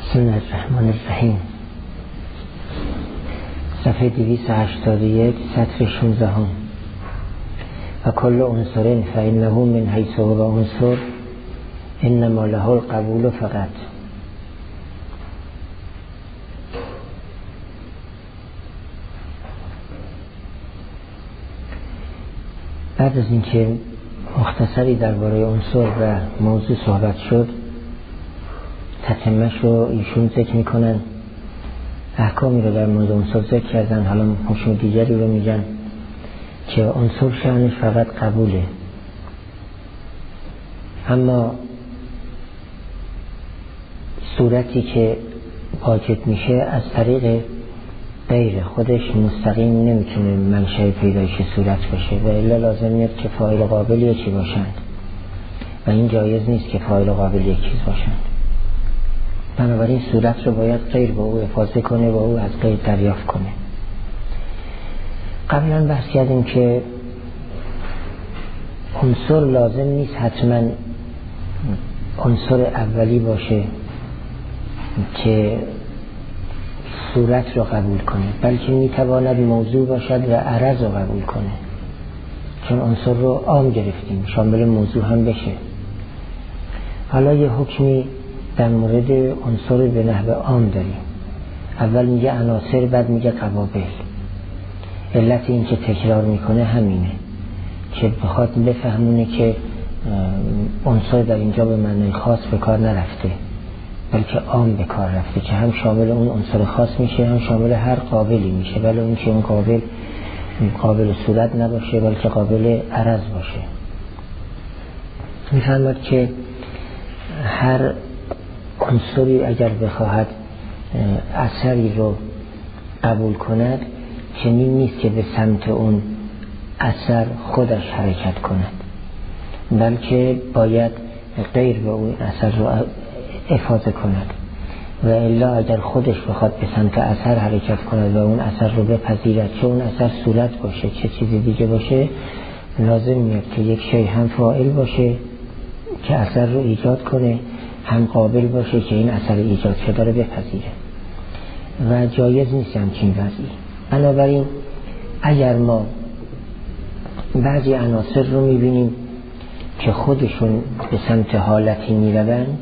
بسم الله الرحمن الرحیم. صفحه 281 سطر 16 و کل عنصر فإنه من حیث هو عنصر انما له القبول فقط. بعد از اینکه مختصری درباره عنصر و موضوع صحبت شد، تتمه‌اش رو ایشون ذکر میکنن، احکامی رو در مورد عنصر ذکر کردن. حالا حکم دیگری رو میگن که عنصر شأنش فقط قبوله، اما صورتی که واجد میشه از طریق غیر خودش مستقیم نمیتونه منشأ پیدایش صورت باشه و الا لازم میاد که فاعل قابل یکی باشند و این جایز نیست که فاعل قابل یک چیز باشند. بنابراین صورت رو باید غیر با او افاضه کنه و او از غیر دریافت کنه. قبلا بحث کردیم که عنصر لازم نیست حتما عنصر اولی باشه که صورت رو قبول کنه، بلکه میتواند موضوع باشد و عرض رو قبول کنه، چون عنصر رو عام گرفتیم شامل موضوع هم بشه. حالا یه حکمی در مورد عنصر به نحو عام داریم. اول میگه عناصر، بعد میگه قوابل. علت این که تکرار میکنه همینه که بخواد بفهمونه که عنصر در اینجا به معنی خاص به کار نرفته، بلکه عام به کار رفته که هم شامل اون عنصر خاص میشه هم شامل هر قابلی میشه، ولی اون که اون قابل صورت نباشه بلکه قابل عرض باشه. میفهمد که هر عنصری اگر بخواهد اثری رو قبول کند چنین نیست که به سمت اون اثر خودش حرکت کند، بلکه باید غیر به اون اثر رو افاضه کند و الا اگر خودش بخواد به سمت اثر حرکت کند و اون اثر رو بپذیرد، چه اون اثر صورت باشه چه چیزی دیگه باشه، لازم میاد که یک شی هم فاعل باشه که اثر رو ایجاد کنه، هم قابل باشه که این اثر ایجاد شده رو بپذیره و جایز نیست همچین وضعی. بنابراین اگر ما بعضی عناصر رو میبینیم که خودشون به سمت حالتی میروند،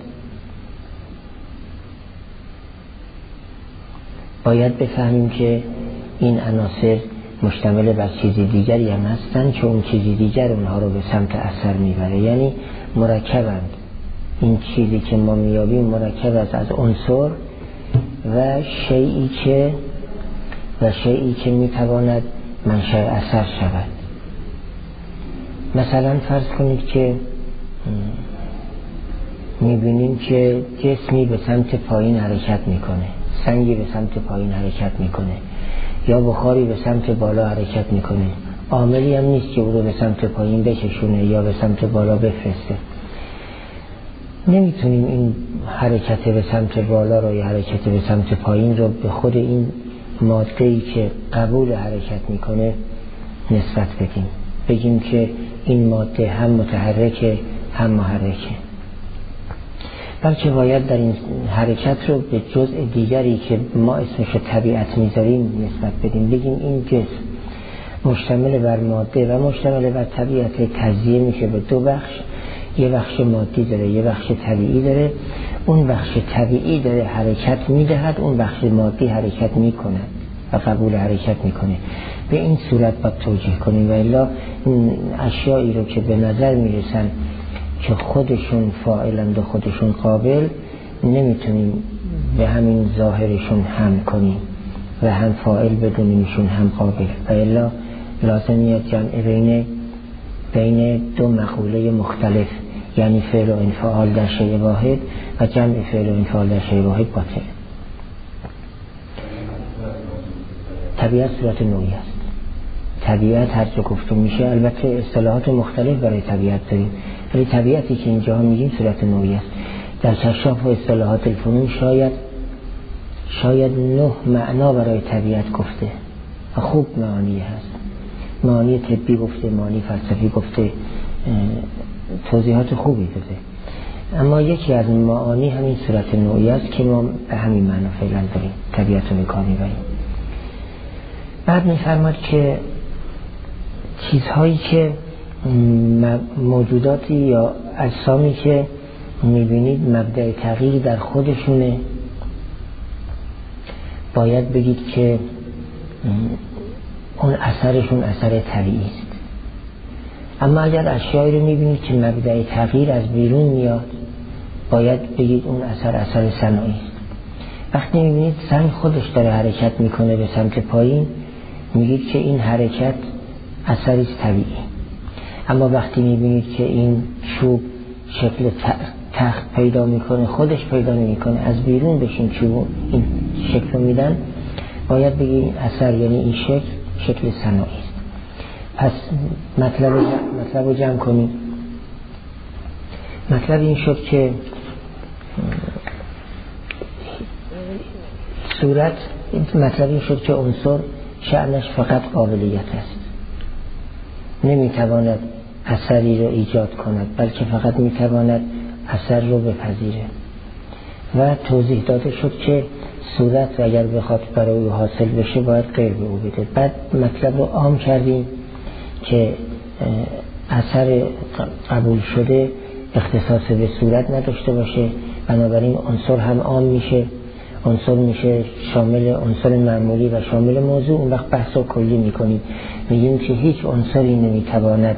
باید بفهمیم که این عناصر مشتمل بر چیزی دیگری هم هستن که اون چیزی دیگر اونها رو به سمت اثر میبره، یعنی مرکبند. این چیزی که ما میابیم مرکب است از عنصر و شیئی که میتواند منشأ اثر شود. مثلا فرض کنید که میبینیم که جسمی به سمت پایین حرکت میکنه، سنگی به سمت پایین حرکت میکنه یا بخاری به سمت بالا حرکت میکنه. عاملی هم نیست که او رو به سمت پایین بکشونه یا به سمت بالا بفرسته. نمیتونیم این حرکت به سمت بالا رو یا حرکت به سمت پایین رو به خود این ماده‌ای که قبول حرکت میکنه نسبت بدیم، بگیم که این ماده هم متحرکه هم محرکه، بلکه باید در این حرکت رو به جزء دیگری که ما اسمش رو طبیعت میذاریم نسبت بدیم، بگیم این جسم مشتمل بر ماده و مشتمل بر طبیعت تجزیه میشه به دو بخش، یه بخش مادی داره یه بخش طبیعی داره. اون بخش طبیعی داره حرکت میدهد، اون بخش مادی حرکت میکنه و قبول حرکت میکنه. به این صورت باید توجیه کنیم و الا اشیایی رو که به نظر میرسن که خودشون فاعلند و خودشون قابل نمیتونیم به همین ظاهرشون هم کنیم و هم فاعل بدونیمشون هم قابل و الا لازمیت جمع بین دو مقوله مختلف، یعنی فعل و انفعال در شیء واحد و جمع فعل و انفعال در شیء واحد باطل. طبیعت صورت نوعی است. طبیعت هر چه گفته میشه، البته اصطلاحات مختلف برای طبیعت داریم، ولی طبیعتی که اینجا میگیم صورت نوعی است. در کشاف و اصطلاحات الفنون شاید 9 معنا برای طبیعت گفته و خوب معانی هست. معانی طبی گفته، معانی فلسفی گفته، توضیحات خوبی داده. اما یکی از معانی همین صورت نوعی است که ما به همین معنا فعلا داریم طبیعت رو به کار میبریم. بعد میفرماد که چیزهایی که موجوداتی یا اجسامی که میبینید مبدأ تغییر در خودشونه، باید بگید که اون اثرشون اثر طبیعی است. اما اگر اشیایی رو میبینید که مبدأ تغییر از بیرون میاد، باید بگید اون اثر صناعی است. وقتی میبینید سنگ خودش داره حرکت میکنه به سمت پایین، میگید که این حرکت اثری است طبیعی. اما وقتی میبینید که این چوب شکل تخت پیدا میکنه، خودش پیدا نمیکنه، از بیرون بهش این چوب این شکل میدن، باید بگید این اثر یعنی این شکل صناعی است. پس مطلب رو جمع کنیم. مطلب این شد که عنصر شأنش فقط قابلیت است، نمیتواند اثری رو ایجاد کند، بلکه فقط میتواند اثر رو بپذیره. و توضیح داده شد که صورت اگر بخواد برای او حاصل بشه باید غیر به او بده. بعد مطلب رو عام کردیم که اثر قبول شده اختصاص به صورت نداشته باشه، بنابراین عنصر هم عام میشه، عنصر میشه شامل عنصر معمولی و شامل موضوع. اون وقت بحث رو کلی میکنیم، میگیم که هیچ عنصری نمیتواند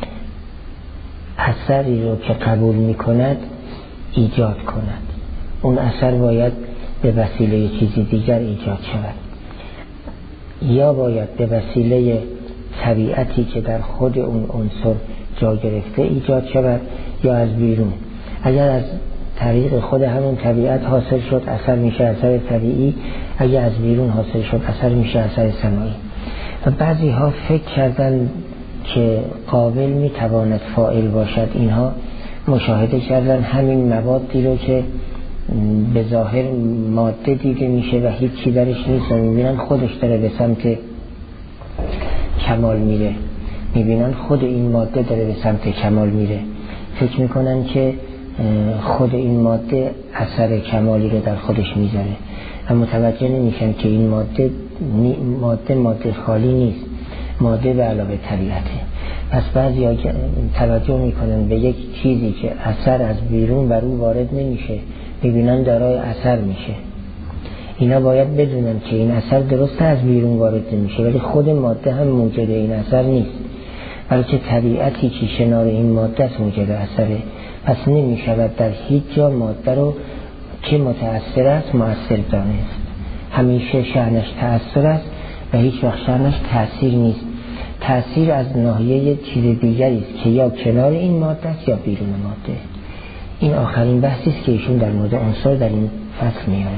اثری رو که قبول میکند ایجاد کند، اون اثر باید به وسیله چیزی دیگر ایجاد شود، یا باید به وسیله طبیعتی که در خود اون عنصر جا گرفته ایجاد شود، یا از بیرون. اگر از طریق خود همون طبیعت حاصل شد اثر میشه اثر طبیعی، اگر از بیرون حاصل شد اثر میشه اثر صناعی. و بعضی ها فکر کردن که قابل میتواند فاعل باشد. اینها مشاهده کردن همین موادی رو که به ظاهر ماده دیده میشه و هیچی درش نیست و میبینن خودش داره به سمت کمال میره، میبینن خود این ماده داره به سمت کمال میره، فکر میکنن که خود این ماده اثر کمالی رو در خودش میذاره و متوجه نمیشن که این ماده خالی نیست، ماده به علاوه طبیعته. پس بعضی ها توجه میکنن به یک چیزی که اثر از بیرون بر او وارد نمیشه، میبینن دارای اثر میشه. اینا باید بدونن که این اثر درسته از بیرون وارد نمیشه، ولی خود ماده هم موجد این اثر نیست، بلکه طبیعتی که شنار این ماده است موجد اثره. پس نمیشود در هیچ جا ماده رو که متأثر است مؤثر دانست. همیشه شأنش تأثیر است و هیچ وقت شأنش تأثیر نیست. تأثیر از ناحیه چیز دیگری است که یا کنار این ماده است یا بیرون ماده. این آخرین بحثی است که ایشون در مورد عنصر در این فصل میاره.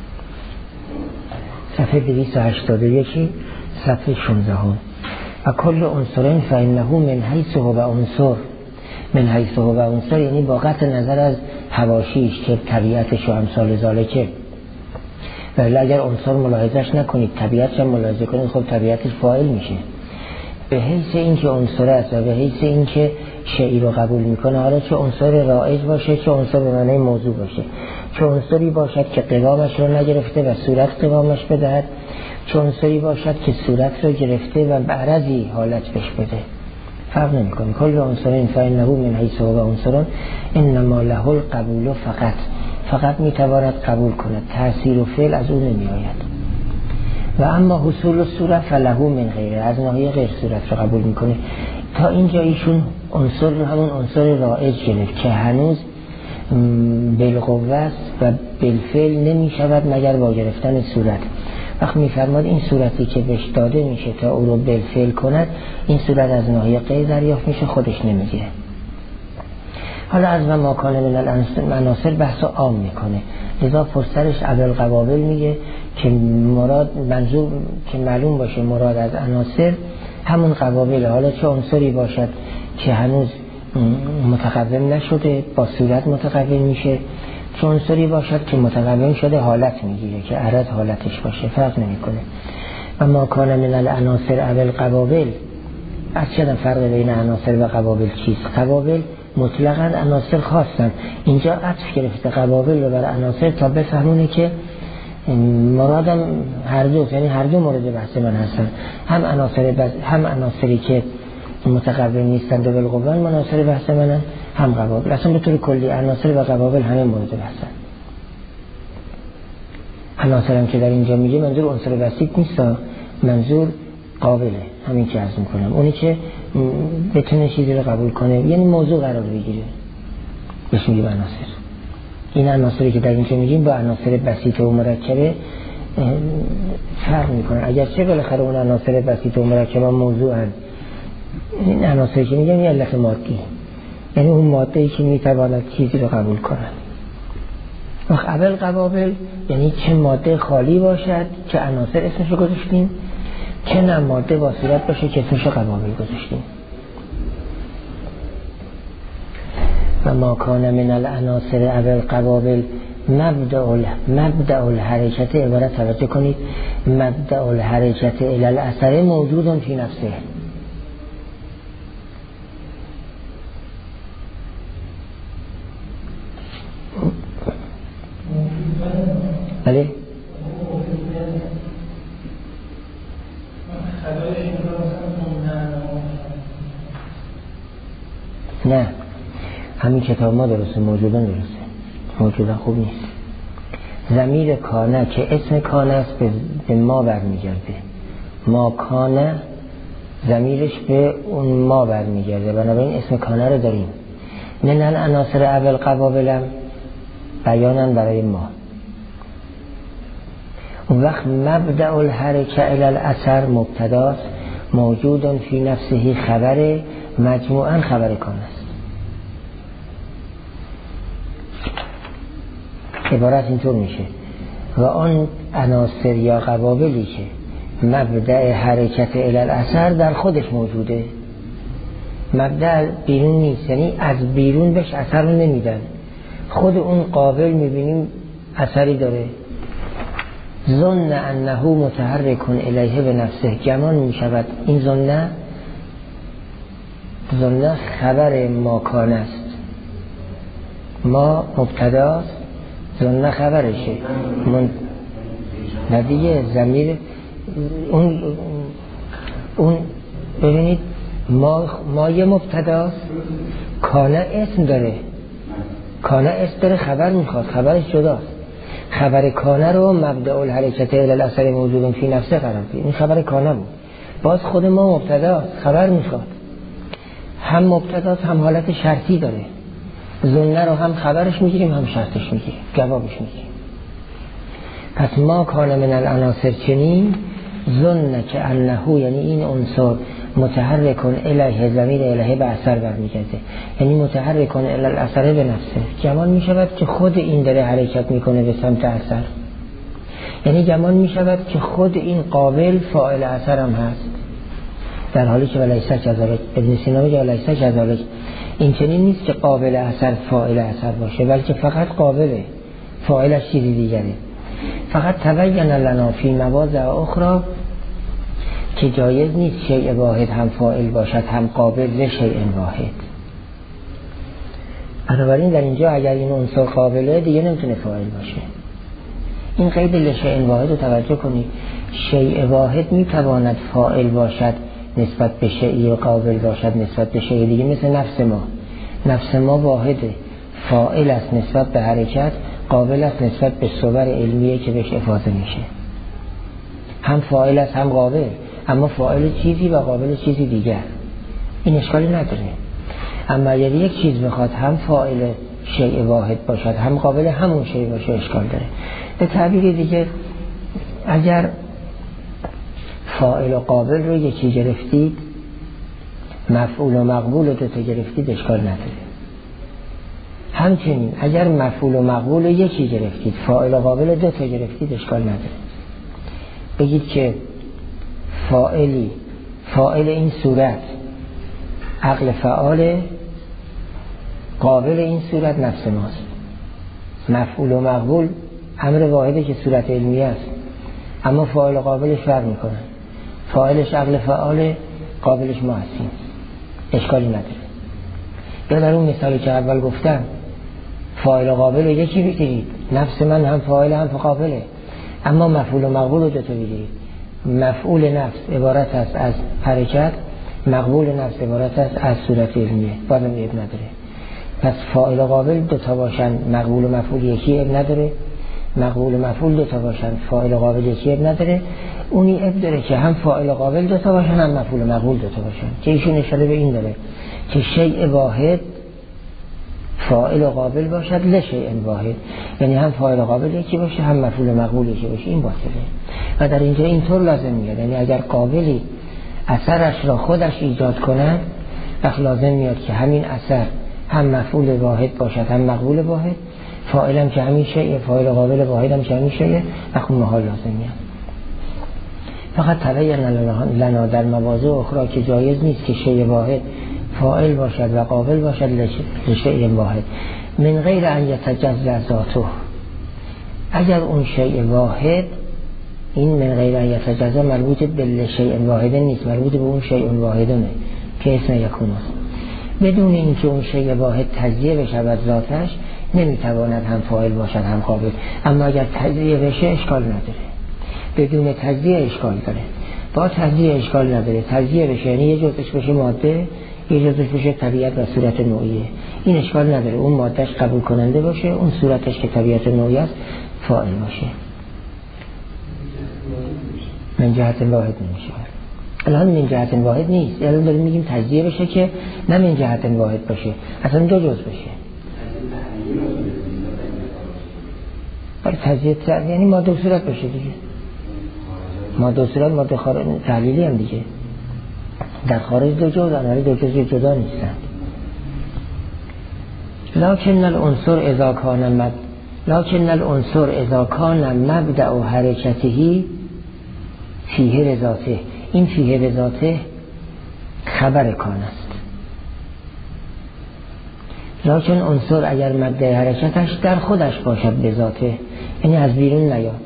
صفحه 281 صفحه 16. و کل عنصرین فإنه من حیث هو عنصر. من حیث هو عنصر یعنی با قطع نظر از حواشیش که طبیعتش و امثال ذالکه. ولی اگر عنصر ملاحظش نکنید طبیعتش هم ملاحظه کنید، خب طبیعتش فاعل میشه. به حیث این که عنصر است و به حیث این که شیئی رو قبول میکنه، حالا چه عنصر رائج باشه چه عنصر به معنی موضوع باشه، چه عنصری باشد که قوامش رو نگرفته و صورت قوامش بدهد، چه عنصری باشد که صورت رو گرفته و به عرضی حالت بش بده، فرق نمیکنه. کل عنصرین فإنه من حیث هو عنصر انما له القبول فقط میتواند قبول کند، تأثیر و فعل از اون نمیآید. و اما حصول صورت فله من غیره، از ناحیه غیر صورت رو قبول میکنه. تا اینجا ایشون عنصر رو همون عنصر رائج گرفت که هنوز بالقوه است و بالفعل نمیشود مگر با گرفتن صورت. وقت میفرماد این صورتی که بهش داده میشه تا او رو بالفعل کند، این صورت از ناحیه غیر دریافت میشه، خودش نمیگیره. حالا از ما کان من العناصر بحث عام میکنه، لذا پسترش ابوالقوابل میگه که مراد منظور که معلوم باشه مراد از عناصر همون قوابل، حالا چه عنصری باشد که هنوز متقوم نشده با صورت متقوم میشه، چه عنصری باشد که متقوم شده حالت میگیره که عرض حالتش باشه، فرق نمیکنه. و ما کان من العناصر ابوالقوابل، از چه فرق بین عناصر و قوابل چیست؟ قوابل مطلقاً عناصر خاصن. اینجا عطف گرفته قبابل رو بر عناصر تا بفهمونه که مرادم هر دو، یعنی هر دو مورد بحث من هستن، هم عناصری که متقابل نیستند و بالقوه عناصر بحث منن، هم قبابل. اصلا به طور کلی عناصر و قبابل همه مورد بحثن. عناصر هم که در اینجا میگه منظور عنصر بسیط نیست، منظور قابله، همین که عرض میکنم، اونی که بتونه چیزی رو قبول کنه، یعنی موضوع قرار بگیره، بهش میگیم عناصر. این عناصری که در اینجا میگیم با عناصر بسیط و مرکبه فرق میکنن، اگرچه بالاخره اون عناصر بسیط و مرکبه موضوع هست. این عناصری که میگم یه علت مادی، یعنی اون ماده‌ای که میتواند چیزی رو قبول کنه. وقت اول قبابل یعنی چه ماده خالی باشد که عناصر اسمشو گذاشتیم، چه نه ماده با صورت باشه که اسمشو قبابل گذاشتیم. و ما کان من العناصر اول قبابل مبدأ الحرکت، عبارت توجه کنید، مبدأ الحرکت الی الاثر موجود فی نفسه. بله؟ نه، همین کتاب ما درسته، موجودن درسته، موجودن خوب نیست. ضمیر کانه که اسم کانه است به ما برمیگرده، ما کانه ضمیرش به اون ما برمیگرده، بنابراین اسم کانه رو داریم. من العناصر اول قبابلم بیانن برای ما. اون وقت مبدأ الحرکه الی الاثر مبتداست، موجود فی نفسه خبر، مجموعاً خبر کان است. عبارت اینطور میشه و آن عناصر یا قبابلی که مبدأ حرکت الی الاثر در خودش موجوده، مبدأ بیرون نیست، یعنی از بیرون بهش اثر رو نمیدن، خود اون قابل میبینیم اثری داره. ظن انه متحرک الیه به نفسه، گمان میشود این ظن خبر ما کان است، ما مبتداست، ظن خبرشه، ندیگه ضمیر اون ببینید ما یه مبتداست، کانه اسم داره، کانه اسم داره، خبر میخواد، خبرش جداست. خبر کانه رو مبدأ الحرکت الی الاثر موجود فی نفسه قرار دید، این خبر کانه بود. باز خود ما مبتداست، خبر میخواد، هم مبتداست هم حالت شرطی داره. ظنه رو هم خبرش میگیریم هم شرطش میگیریم، جوابش میگیریم. پس ما کان من العناصر چنین ظن که انه، یعنی این عنصر متحرکن الیه، ضمیر الیه به اثر برمیگرده، یعنی متحرکن الی الاثر به نفسه. گمان میشود که خود این داره حرکت میکنه به سمت اثر، یعنی گمان میشود که خود این قابل فاعل اثر هم هست، در حالی که ولیس کذالک. ابن سینا میگه ولیس کذالک، این چنین نیست که قابل اثر فاعل اثر باشه، بلکه فقط قابله، فاعلش چیزی دیگره. فقط تبین لنا فی مواضع اخرى که جایز نیست شیء واحد هم فاعل باشد هم قابل لشیء واحد. بنابراین در اینجا اگر این عنصر قابله دیگه نمیتونه فاعل باشه. این قید لشیء واحد رو توجه کنید. شیء واحد میتواند فاعل باشد نسبت به شیء، قابل باشد نسبت به شیء دیگه، مثل نفس ما واحده، فاعل است نسبت به حرکت، قابل است نسبت به صور علمیه که بهش افاضه میشه. هم فاعل است هم قابل، اما فاعل چیزی و قابل چیزی دیگر، این اشکالی نداره. اما اگر یک چیز بخواد هم فاعل شیء واحد باشد هم قابل همون شیء باشه اشکال داره. به تعبیر دیگه اگر فاعل و قابل رو یکی گرفتید، مفعول و مقبول رو دوتا گرفتید، اشکال نداره. همچنین اگر مفعول و مقبول رو یکی گرفتید، فاعل و قابل دوتا گرفتید، اشکال نداره. بگید که فاعل این صورت عقل فعال، قابل این صورت نفس ماست. مفعول و مقبول امر واحده که صورت علمیه است، اما فاعل و قابلش فرق میکنن. فاعلش عقل فعال، قابلش ما هستیم، اشکالی نداره. یا در اون مثالی که اول گفتم فاعل و قابل رو یکی بگیرید، نفس من هم فاعل هم قابله، اما مفعول و مقبول رو دوتا بگیرید. مفعول نفس عبارت است از حرکت، مقبول نفس عبارت است از صورت علمیه، بازم عیب نداره. پس فاعل و قابل دوتا باشن مقبول و مفعول یکی عیب نداره، مقبول و مفعول دوتا باشن فاعل و قابل یکی عیب نداره. اونی عیب داره که هم فاعل و قابل دوتا باشن هم مفعول و مقبول دوتا باشن، که ایشون اشاره به این داره که شیء واحد فاعل و قابل باشد لشیء واحد، یعنی هم فاعل و قابل یکی باشه هم مفعول و مقبول یکی باشه. این باطله و در اینجا اینطور لازم میاد، یعنی اگر قابلی اثرش را خودش ایجاد کند وقت لازم میاد که همین اثر هم مفعول واحد باشد هم مقبول واحد، فاعل هم که همین شیء، فاعل و قابل واحد هم که همین شیء، وقت محال لازم میاد. فقط تبین لنا در مواضع اخرى که جایز نیست که شیء واحد فاعل باشد و قابل باشد لشیء واحد من غیر ان یتجزا ذاته. اگر اون شیء واحد، این من غیر ان یتجزا مربوط به لشیء واحد نیست، مربوط به اون شیء واحدونه که اسم یکون است. بدون اینکه اون شیء واحد تجزیه بشود ذاتش نمیتواند هم فاعل باشد هم قابل، اما اگر تجزیه بشه اشکال نداره. بدون تجزیه اشکال داره، با تجزیه اشکال نداره. تجزیه بشه یعنی یه جزش بشه ماده، یه جزش بشه طبیعت و صورت نوعیه، این اشکال نداره. اون مادهش قبول کننده باشه، اون صورتش که طبیعت نوعی است فاعل باشه. من جهت واحد نمیشه. الان من جهت واحد نیست، الان داریم میگیم تجزیه بشه که نه من جهت واحد باشه، اصلا دو جز بشه. برای تجزیه یعنی ماده و صورت باشه دیگه. ماده و صورت ماده تحلیلی هم دیگه. در خارج دو جز ولی دو جز جدا نیستن. لکن العنصر اذا کان مبدأ حرکته فیه رضاته. این فیه رضاته خبر کان است. لکن عنصر اگر مبدأ حرکتش در خودش باشد به ذاته، یعنی از بیرون نیاد،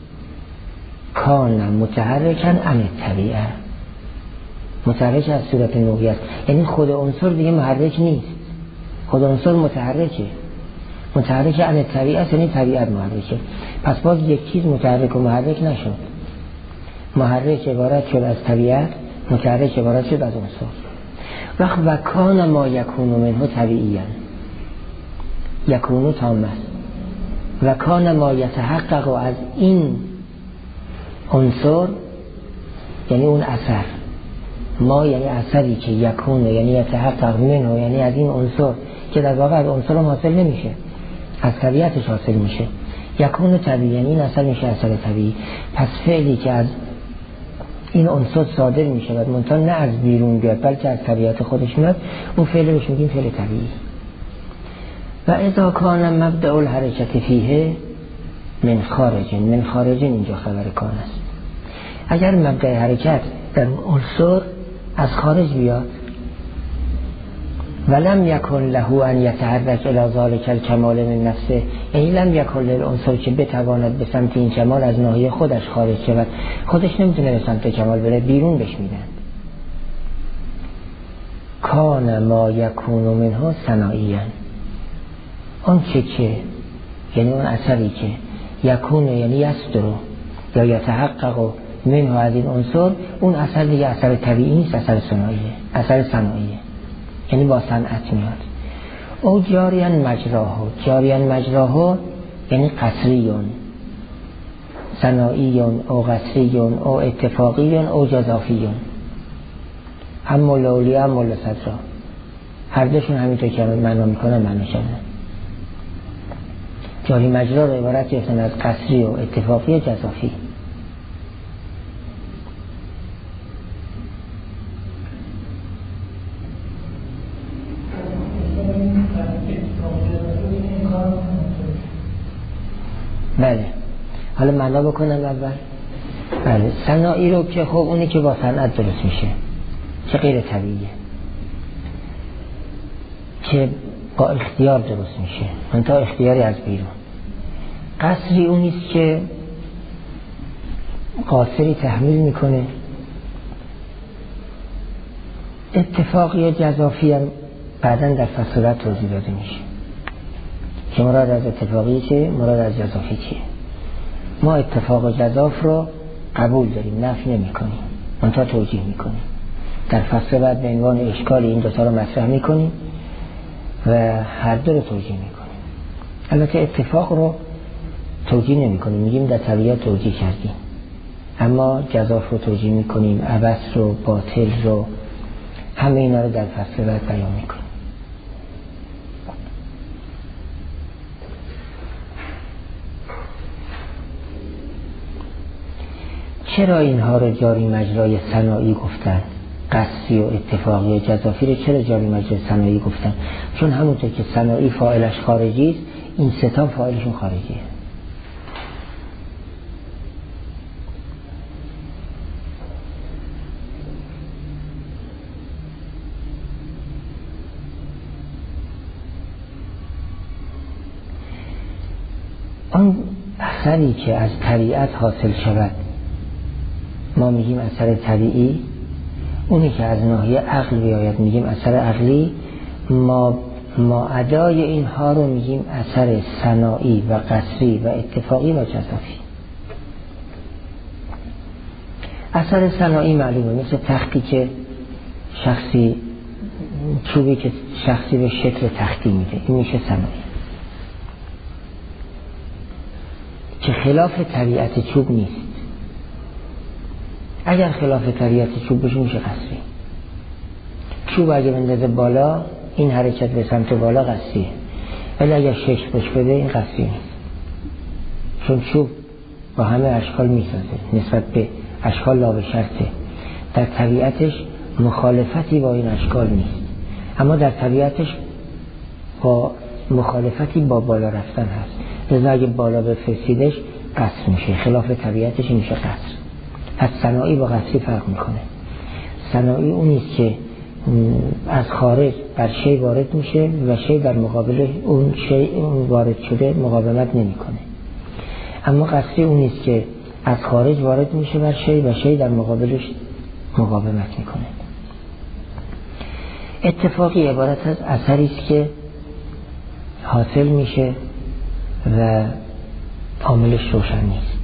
کان متحرکن عن الطبیعه، متحرک از صورت نوعی است، یعنی خود عنصر دیگه محرک نیست، خود عنصر متحرکه، متحرک عن الطبیعه است، یعنی طبیعت محرکه. پس باز یک چیز متحرک و محرک نشد، محرک عبارت شد از طبیعت، متحرک عبارت شد از عنصر. و کان ما یکون منه طبیعیاً، یکونو تام است، و کان ما یتحقق از این عنصر، یعنی اون اثر، ما یعنی اثری که یکونه یعنی یتحقق منه، یعنی از این عنصر که در واقع از عنصر هم حاصل نمیشه، از طبیعتش حاصل میشه. یکون طبیعی یعنی این اثر میشه اثر طبیعی. پس فعلی که از این عنصر صادر میشه و منتها نه از بیرون بیاد بلکه از طبیعت خودش میاد، اون فعل بهش میگیم فعل طبیعی. و اذا کان مبدأ الحرکت فیه من خارج اینجا خبر کان است. اگر مبدأ حرکت در عنصر از خارج بیاد، ولم یکن له ان یتحرک الی ذلک الکمال من نفسه، یعنی لم یکن للعنصر که بتواند به سمت این کمال از ناحیه خودش خارج شود، خودش نمیتونه به سمت کمال بره، بیرون بهش میدن. کان ما یکون منه ثنائیاً، اون چه که یعنی اون اثری که یکون یعنی یصدر یا یتحقق منه از این عنصر، اون اثر دیگه اثر طبیعی نیست، اثر صناعیه، اثر صناعیه، یعنی با صنعت میاد. او جاریان مجراها یعنی قصریون، صناعیون او قصریون او اتفاقیون او جزافیون، هم مولاولی هم مولا صدرا، هر دوشون همینطور که معنا میکنن معنی شده. جاری مجرا رو عبارت هستن از قصری و اتفاقی و جزافی. بله، حالا معنا بکنم اول. بله، صناعی رو که خب اونی که با صنعت درست میشه که غیر طبیعیه، که با اختیار درست میشه، منتها اختیاری از بیرون. قصری اونیست که قاصری تحمیل میکنه. اتفاقی و جزافی هم بعداً در فصل بعد توضیح داده میشه که مراد از اتفاقی چیه، مراد از جزافی چیه. ما اتفاق و جزاف رو قبول داریم، نفی نمی کنیم، منتها توجیه می کنیم. در فصل بعد به عنوان اشکال این دوتا رو مطرح می کنیم و هر دو رو توجیه می کنیم. البته اتفاق رو توجیه نمی کنیم، میگیم در طبیعت توجیه کردیم، اما جزاف رو توجیه می کنیم، عبث رو، باطل رو، همه اینا رو در فصل بعد بیان می کنیم. چرا اینها رو جاری مجرای ثنایی گفتن؟ قصری و اتفاقی و جزافی رو چرا جاری مجرای ثنایی گفتن؟ چون همونطور که ثنایی فاعلش خارجی است، این سه تا فاعلشون خارجیه. آن اثری که از طبیعت حاصل شود ما میگیم اثر طبیعی، اونی که از ناحیه عقل بیاید میگیم اثر عقلی، ما ادای اینها رو میگیم اثر ثنایی و قصری و اتفاقی و جزافی. اثر ثنایی معلومه، مثل تختی که شخصی، چوبی که شخصی به شکل تختی میده، این میشه ثنایی که خلاف طبیعت چوب نیست. اگر خلاف طبیعت چوب بشه میشه قصری. چوب اگه بندازه بالا، این حرکت به سمت بالا قصریه، ولی اگر شش بش بده این قصری نیست، چون چوب با همه اشکال میسازه، نسبت به اشکال لا به شرطه. در طبیعتش مخالفتی با این اشکال نیست، اما در طبیعتش با مخالفتی با بالا رفتن هست. لذا اگه بالا بفرستیدش قصر میشه، خلاف طبیعتش میشه قصر. پس ثنایی با قصری فرق میکنه. ثنایی اونیست که از خارج بر شی وارد میشه و شی در مقابل اون شی وارد شده مقاومت نمیکنه. اما قصری اونیست که از خارج وارد میشه بر شی و شی در مقابلش مقاومت میکنه. اتفاقی عبارت از اثری است که حاصل میشه و عاملش روشن نیست،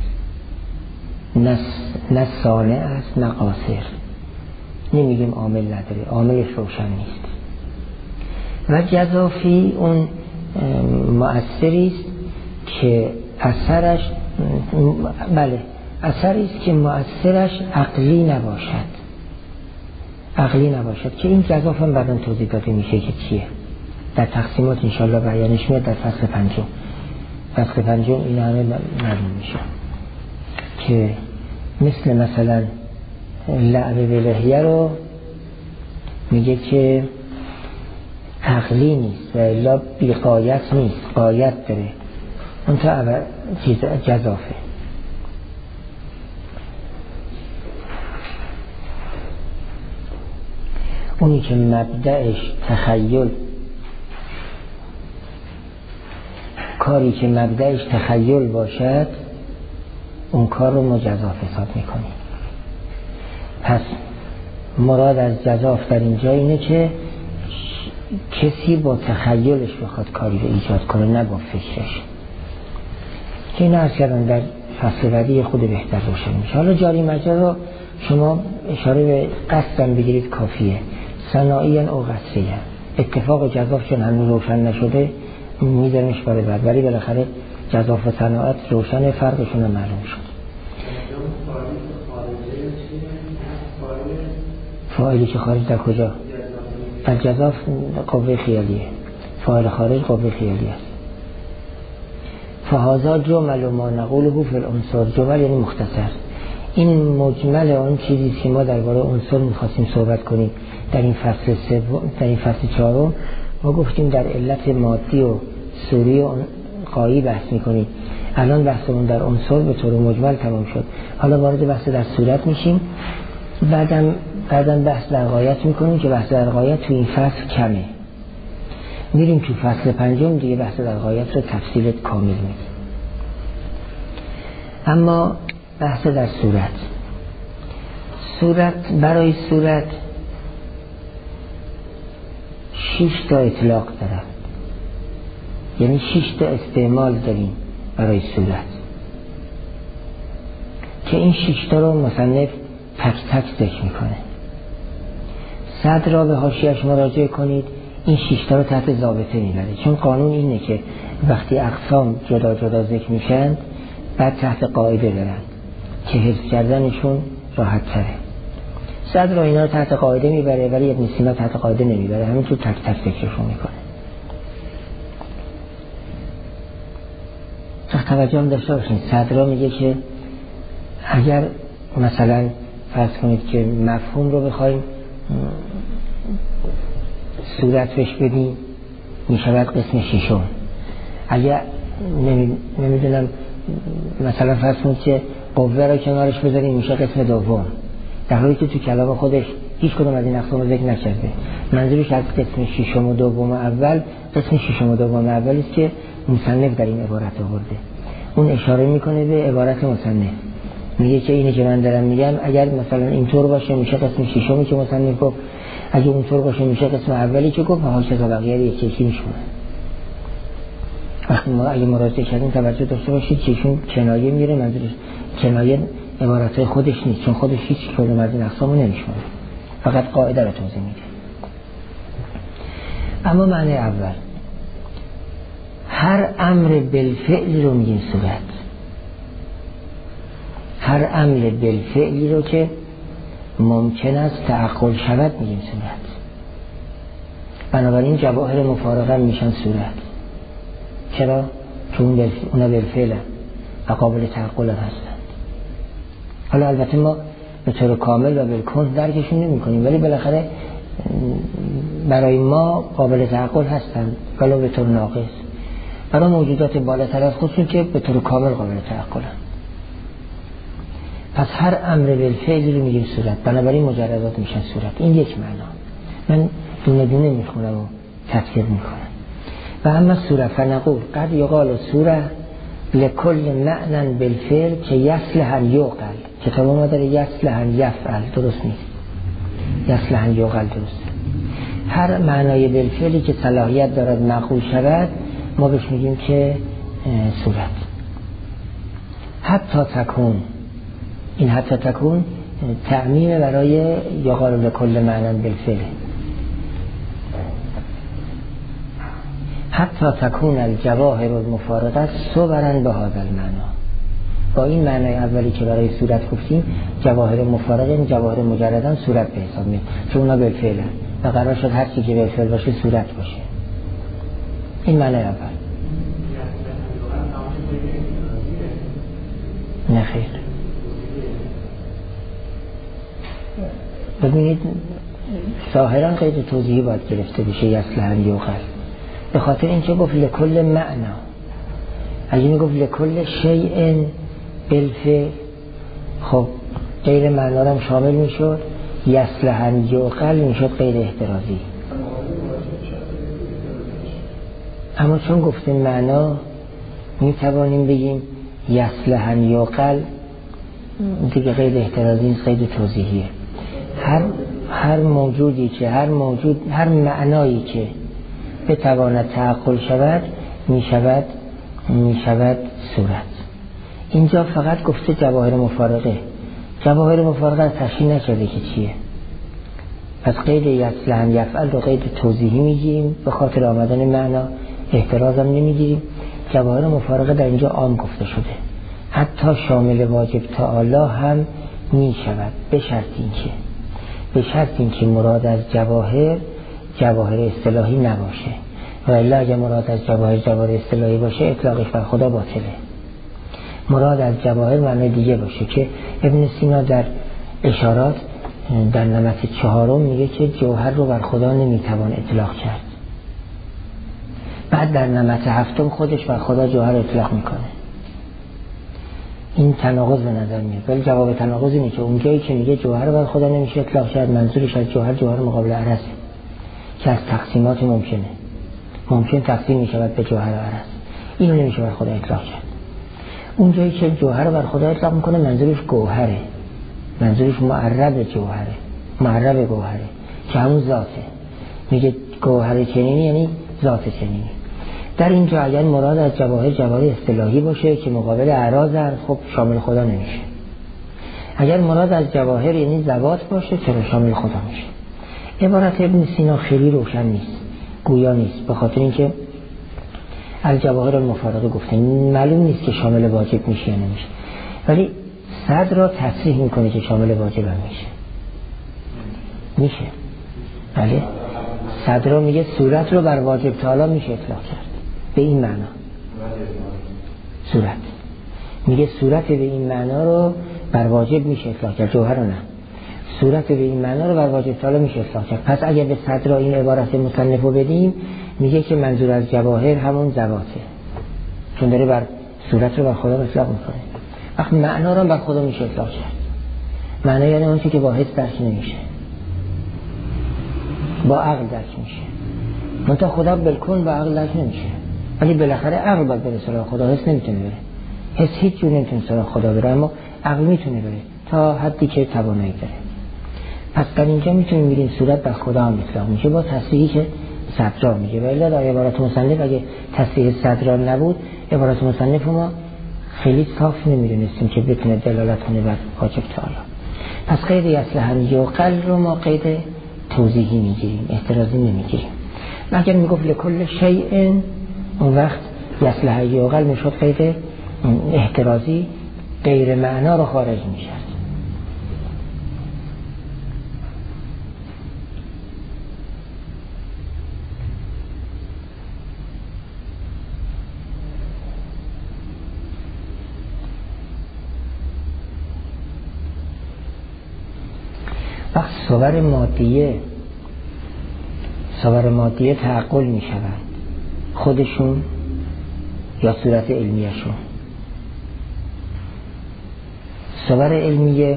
نه صانع است نه قاصر. نمیگیم عامل نداره، عاملش روشن نیست. و جزافی اون مؤثری است که اثرش، بله، اثری است که مؤثرش عقلی نباشد، که این جزاف هم بعداً توضیح داده میشه که چیه. در تقسیمات انشالله بیانش میاد در فصل پنجم. فصل پنجم این همه معلوم میشه که مثلا لعب به لحیه رو میگه که عقلی نیست و الا بیقایت نیست، قایت داره، اون تا جزافه. اونی که مبدأش تخیل، کاری که مبدأش تخیل باشد اون کار رو مجزاف حساب میکنیم. پس مراد از جزاف در اینجا اینه که کسی با تخیلش بخواد کاری رو ایجاد کنه، نه با فکرش، که این عرض کردن در فصل بعدی خود بهتر روشن میشه. حالا جاری مجرا رو شما اشاره به قصدم بگیرید کافیه، ثنایی او قصری. اتفاق و جزاف چون هنوز روشن نشده میدنش برای بعد، ولی بالاخره جزاف و صناعت روشن، فرقشون هم معلوم شد. فاعلی که خارج در کجا؟ در جزاف قوه خیالیه، فاعل خارج قوه خیالی است. فهذا جمل ما نقوله فی العنصر. جمل یعنی مختصر. این مجمل آن چیزی که ما درباره عنصر می‌خواستیم صحبت کنیم در این فصل سوم، در این فصل چهارم. ما گفتیم در علت مادی و صوری و غایی بحث می‌کنیم. الان بحثمون در عنصر به طور مجمل تمام شد. حالا وارد بحث در صورت میشیم. بعداً بحث در غایت می‌کنیم که بحث در غایت تو این فصل کمه. میریم تو فصل پنجم دیگه بحث در غایت رو تفصیل کامل می‌کنیم. اما بحث در صورت، برای صورت 6 تا اطلاق دارن، یعنی 6 تا استعمال داریم برای صورت که این 6 تا رو مصنف تک تک ذکر میکنه. صدر را به حاشیه‌اش مراجعه کنید، این 6 تا رو تحت ضابطه میبره، چون قانون اینه که وقتی اقسام جدا جدا ذکر میشن بعد تحت قاعده برن که حفظ کردنشون راحت تره. صدر را اینا رو تحت قاعده میبره ولی ابن سینا تحت قاعده نمیبره، همینطور تک تک ذکرشون میکنه. توجه هم داشته باشین، صدر را میگه که اگر مثلا فرض کنید که مفهوم رو بخوایم صورت بهش بدیم میشود قسم ششم. اگر نمیدونم مثلا فرض کنید که قوه رو کنارش بذاریم میشه قسم دوم، در حالی که تو کلام خودش هیچ کدوم از این اقسام رو ذکر نکرده. منظورش از قسم ششم و دوم اول، قسم ششم و دوم اولی است که مصنف در این عبارت آورده. اون اشاره میکنه به عبارت مصنف، میگه که اینه که من دارم میگم اگر مثلا اینطور باشه میشه قسم ششمی که مصنف گفت، اگه اونطور باشه میشه قسم اولی که گفت، هاش تا بقیه یکی یکی میشونه. وقتی ما اگه مراجعه کردیم توجه داشته باشید که ایشون کنایه میره، منظورش کنایه عبارتهای خودش نیست، چون خودش هیچ کدوم از این اقسامو نمیشونه، فقط قاعده رو توضیح میده. اما معنی اول، هر امر بالفعل رو میگیم صورت، هر امر بالفعلی رو که ممکن است تعقل شود میگیم صورت. بنابراین جواهر مفارقه میشن صورت. چرا؟ چون اونا بالفعل و قابل تعقل هستند. حالا البته ما به طور کامل و بالکل درکشون نمی کنیم، ولی بالاخره برای ما قابل تعقل هستند ولو به طور ناقص. برای موجودات بالاتر از خودشون که به طور کامل قابل تعقلن. پس هر امر بالفعلی رو میگیم صورت، بنابراین مجردات میشن صورت. این یک معنا. من دونه دونه میخونم و تفسیر میکنم. و اما صورت فنقول قد یقال صورت لکل معنی بالفعل که یصلح یعقل. کتاب ما داره یصلح یفعل، درست نیست، یصلح یعقل درست. هر معنای بالفعلی که صلاحیت دارد معقول شود ما بهش میگیم که صورت. حتی تکون، این حتی تکون تعمیم برای یقال لکل معنی بالفعل. حتی تکون الجواهر المفارقه صورا به هذا المعنی. با این معنای اولی که برای صورت گفتیم، جواهر مفارقه، جواهر مجردن صورت به حساب میاد، چون اونا بالفعل و قرار شد هر چی که بالفعل باشه صورت باشه. این معنای اول. نه خیر. ببینید ظاهرا قید توضیحی باید گرفته بشه یصلح یعقل، به خاطر اینکه گفت لکل معنا. اگه میگفت لکل شیء بالفعل، خب غیر معنا هم شامل میشد، یصلح یعقل میشد غیر احترازی. اما چون گفتیم معنا میتوانیم بگیم یصلح یعقل دیگه غیر احترازی نیست، غیر توضیحیه. هر موجودی که هر معنایی که بتواند تعقل شود میشود صورت. اینجا فقط گفته جواهر مفارقه. جواهر مفارقه تشریح نکرده که چیه. پس قید یصلح یفعل رو قید توضیحی میگیم، به خاطر آمدن معنا احتراز هم نمیگیریم. جواهر مفارقه در اینجا عام گفته شده، حتی شامل واجب تعالی هم میشود، به شرط اینکه مراد از جواهر اصطلاحی نباشه، و الا اگه مراد از جواهر اصطلاحی باشه اطلاقش بر خدا باطله. مراد از جواهر معنی دیگه باشه که ابن سینا در اشارات در نمط 4 میگه که جوهر رو بر خدا نمیتوان اطلاق کرد. بعد در نمط 7 خودش بر خدا جوهر اطلاق میکنه. این تناقض به نظر میاد، ولی جواب تناقض اینه که اونجایی که میگه جوهر بر خدا نمیشه اطلاق کرد، منظورش از جوهر مقابل عرض که از تقسیمات ممکن تقسیم میشود به جوهر عرض، اینو نمیشه بر خدا اطلاق کرد. اونجایی که جوهر بر خدا اطلاق میکنه منظورش گوهره، منظورش معرب گوهره که همون ذاته. میگه گوهر چنینی یعنی ذات چنینی. در اینجا اگر مراد از جواهر جواهر اصطلاحی باشه که مقابل اعراضن، خب شامل خدا نمیشه. اگر مراد از جواهر یعنی ذوات باشه چرا شامل خدا میشه. عبارت ابن سینا خیلی روشن نیست، گویا نیست، به خاطر اینکه الجواهر المفارقه گفته معلوم نیست که شامل واجب میشه یا نمیشه، ولی صدر را تصریح میکنه که شامل واجب هم میشه. بله، صدر را میگه صورت رو بر واجب تعالی میشه اطلاق کرد به این معنا. صورت میگه صورت به این معنا رو بر واجب میشه اطلاق کرد، جوهر رو نه. صورت به این معنا رو بر واجب تعالی میشه اطلاق کرد. پس اگر به صدر را این عبارت مصنف رو بدیم، میگه که منظور از جواهر همون ذواته، چون داره بر صورت رو بر خدا اطلاق میکنه. وقت معنا رو بر خدا میشه اطلاق کرد. معنا یعنی اون چیزی که با حس درک نمیشه، با عقل درک میشه. منتها خدا بالکل با عقل درک نمیشه، ولی بالاخره عقل باید بره سراغ خدا، حس نمیتونه بره. حس هیچ جور نمیتونه سراغ خدا بره، اما عقل میتونه بره تا حدی که توانایی داره. پس در اینجا میتونیم بگیم صورت بر خدا هم اطلاق میشه با تصریحی که صدر میگه. ولی در عبارت مصنف اگه تصریح صدر نبود، عبارت مصنف ما خیلی صاف نمیدونستیم که بتونه دلالت کنه بر واجب تعالی. پس قید یصلح یعقل رو ما قید توضیحی میگیریم، احترازی نمیگیریم. اگر میگفت لکل شیء، اون وقت یصلح یعقل میشد قید احترازی، غیر معنا رو خارج میشد. وقت صور مادیه تعقل می شود، خودشون یا صورت علمیشون. صور علمیه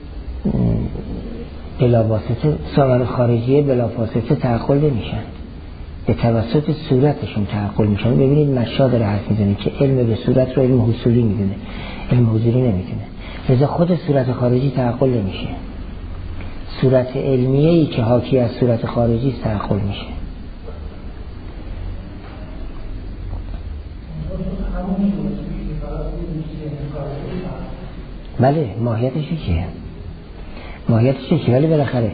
بلا واسطه، صور خارجیه بلا واسطه تعقل نمیشن، به توسط صورتشون تعقل میشن. ببینید مشا داره حرف میزنه که علم به صورت رو علم حصولی میدونه، علم حضوری نمیدونه، لذا خود صورت خارجی تعقل نمیشه. صورت علمیه‌ای که حاکی از صورت خارجی تعقل میشه. بله، ماهیتش چیه؟ ماهیتش چیه؟ ولی بالاخره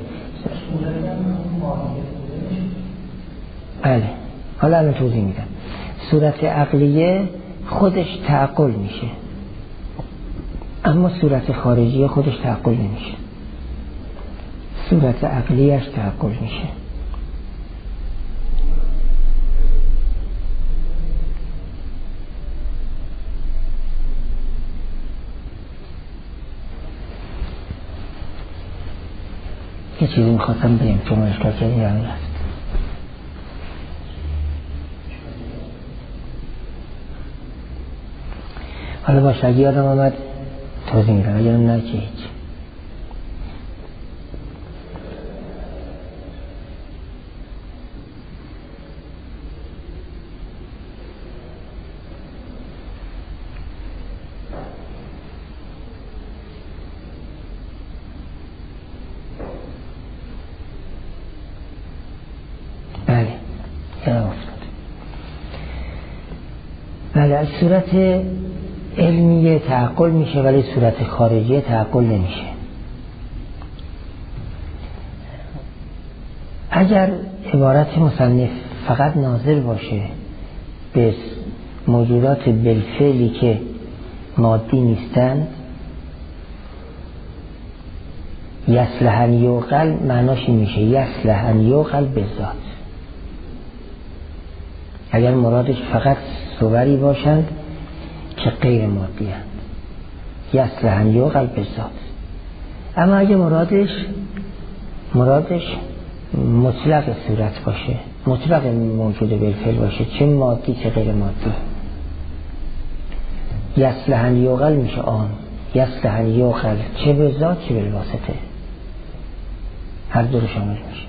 بله، حالا الان توضیح میدم. صورت عقلیه خودش تعقل میشه، اما صورت خارجی خودش تعقل نمیشه. صورت عقلیش تعقل میشه. یه چیزی میخواستم بگم چون اشکال کردی همین هست. حالا باشه، اگه یادم آمد توضیح میدم، اگه نه که هیچ. بله، از صورت علمیه تعقل میشه ولی صورت خارجی تعقل نمیشه. اگر عبارت مصنف فقط ناظر باشه به موجودات بالفعلی که مادی نیستند، یصلح یعقل معناش میشه یصلح یعقل بذات. اگر مرادش فقط صوری باشند که غیر مادی هستند، یصلح یعقل بذات. اما اگر مرادش مطلق صورت باشه، مطلق موجود بالفعل باشه، چه مادی چه غیر مادی، یصلح یعقل میشه آن، یصلح یعقل چه به ذات چه به واسطه، هر دو رو شامل میشه.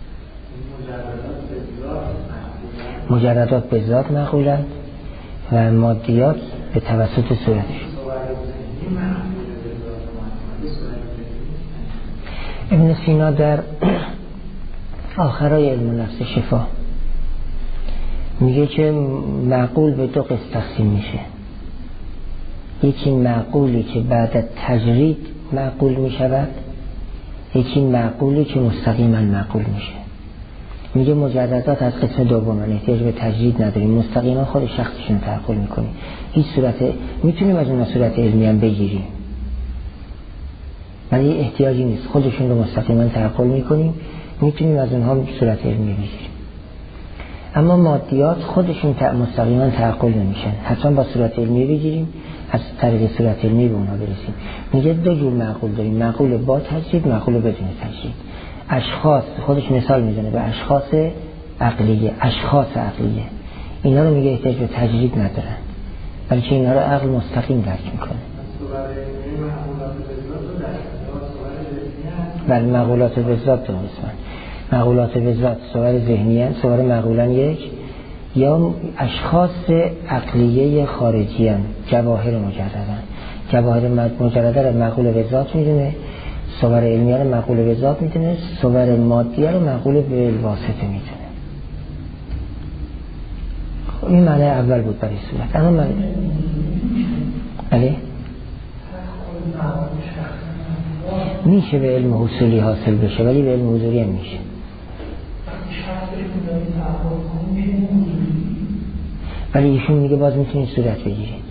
مجردات به ذات معقولند و مادیات به توسط صورتش. ابن سینا در آخرای علم نفس شفا میگه که معقول به دو قسم تقسیم میشه. یکی معقولی که بعد از تجرید معقول میشود، یکی معقولی که مستقیما معقول میشه. میگه مجردات از قسم دوم احتیاج به تجرید نداریم، مستقیما خود شخصشون تعقل میکنیم. هیچ صورت میتونیم از اون صورت علمی هم بگیریم ولی احتیاجی نیست، خودشون رو مستقیما تعقل میکنیم، میتونیم از اونها صورت علمی بگیریم. اما مادیات خودشون مستقیما تعقل نمیشن، حتما با صورت علمی بگیریم، از طریق صورت علمی به اونها برسیم. میگه دو جور معقول داریم، معقول با تجرید، معقول بدون تجرید. اشخاص خودش مثال میزنه به اشخاص عقلیه، اشخاص عقلیه اینا رو میگه احتیاج به تجرید ندارن بلکه اینا رو عقل مستقیم درک میکنه. بله معقولات به ذات دو قسمن، معقولات به ذات صور ذهنیه، صور معقولن یک، یا اشخاص عقلیه خارجی هم، جواهر مجردن. جواهر مجرده رو معقول به ذات میدونه، صور علمیه رو معقول به ذات میدونه، صور مادیه رو معقول به واسطه میدونه. خب این معنی اول بود برای صورت. اما معنی بله میشه به علم حصولی حاصل بشه ولی به علم حضوری هم میشه. ولی ایشون میگه باز میتونید صورت بگیرید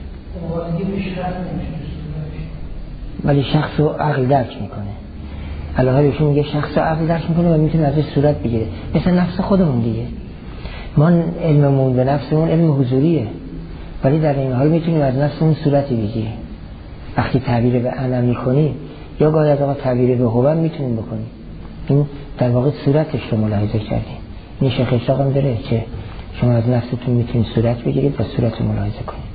ولی شخص رو عقل درک میکنه. علاوه ایشون میگه شخص رو عقل درک میکنه و میتونه ازش صورت بگیره، مثل نفس خودمون دیگه. ما علممون به نفسمون علم حضوریه ولی در این حال میتونیم از نفسمون صورتی بگیریم. وقتی تعبیر به انا میکنیم یا باید آقا تعبیر به هو میتونیم بکنیم. این در واقع صورتش رو ملاحظه کردیم. این شیخ اشراق هم داره که شما از نفستون میتونید صورت بگیرید و صورت رو ملاحظه کنید.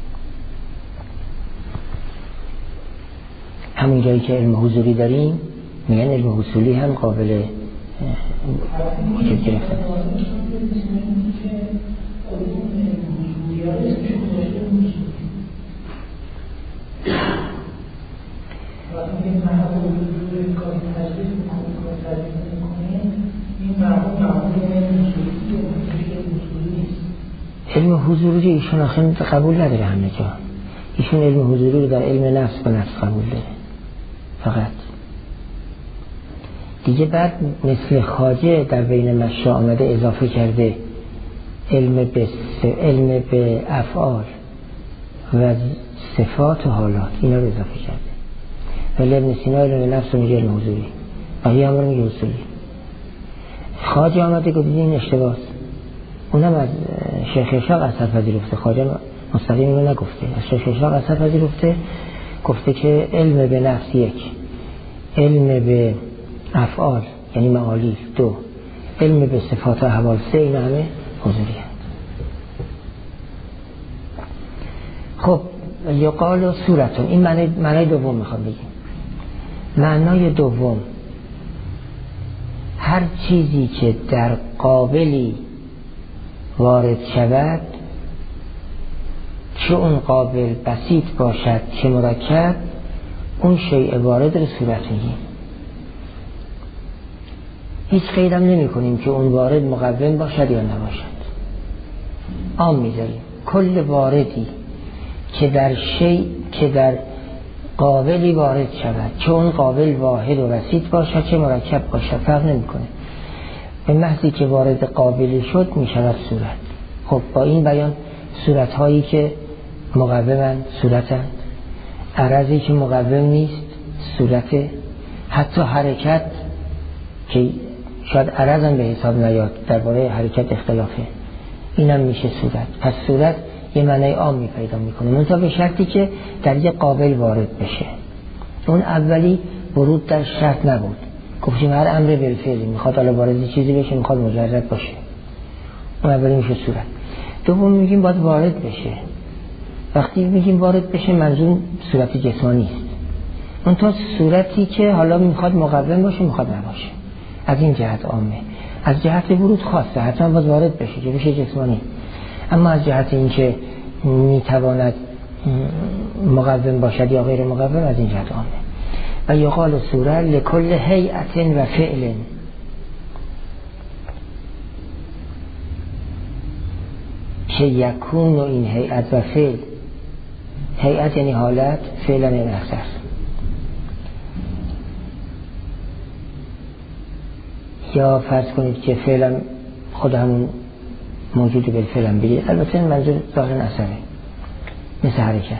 همون جایی که علم حضوری داریم میگن علم حصولی هم قابل وجود گرفتن. علم حضوری ایشون آخر قبول نداره همه جا. ایشون علم حضوری رو در علم نفس به نفس قبول داره فقط. دیگه بعد مثل خواجه در بین مشا آمده اضافه کرده علم به افعال و صفات و حالات، اینا رو اضافه کرده. ولی ابن سینا علم نفس رو میگه علم حضوری، بقیه هم رو میگه حصولی. خواجه آمده که این اشتباهه، اونم از شیخ اشراق اثر پذیرفته. خواجه مستقیم اینو نگفته، از شیخ اشراق اثر پذیرفته، گفته که علم به نفس یک، علم به افعال یعنی معالی دو، علم به صفات و احوال سه، این همه حضوری هست. خب یقال و صورتون، این معنی دوم میخوام بگیم. معنای دوم هر چیزی که در قابلی وارد شود، چه اون قابل بسیط باشد چه مرکب، اون شیء وارد رو صورت میگیم. هیچ قیدم نمی کنیم که اون وارد مقوم باشد یا نباشد، عام میذاریم. کل واردی که در شیء که در قابلی وارد شود، چه اون قابل واحد و بسیط باشد چه مرکب باشد، فرق نمی کنه. به محضی که وارد قابلی شد می شود صورت. خب با این بیان صورت هایی که مقومن صورتن، عرضی که مقوم نیست صورت، حتی حرکت که شاید عرض هم به حساب نیاد، درباره حرکت اختلافه، اینم میشه صورت. پس صورت یه معنی عامی پیدا میکنه، منتها به شرطی که در یه قابل وارد بشه. اون اولی ورود در شرط نبود، گفتیم هر امر بالفعلی میخواد حالا وارد چیزی بشه، میخواد مجرد باشه، اون اولی میشه صورت. دوم میگیم باید وارد بشه. وقتی میگیم وارد بشه منظور صورتی جسمانی است، منتها صورتی که حالا میخواد مقوم باشه میخواد نباشه. از این جهت عامه، از جهت ورود خاصه، حتما باید وارد بشه که بشه جسمانی. اما از جهت اینکه میتواند مقوم باشد یا غیر مقوم، از این جهت عامه. و یقال صورت لکل هیئت و فعل، که یکون و این هیئت و فعل، هیئت یعنی حالت، فعلا یعنی اثر. یا فرض کنید که فعلا خود همون موجود بالفعل هم بگید، البته این منظور ظاهرا اثره، مثل حرکت.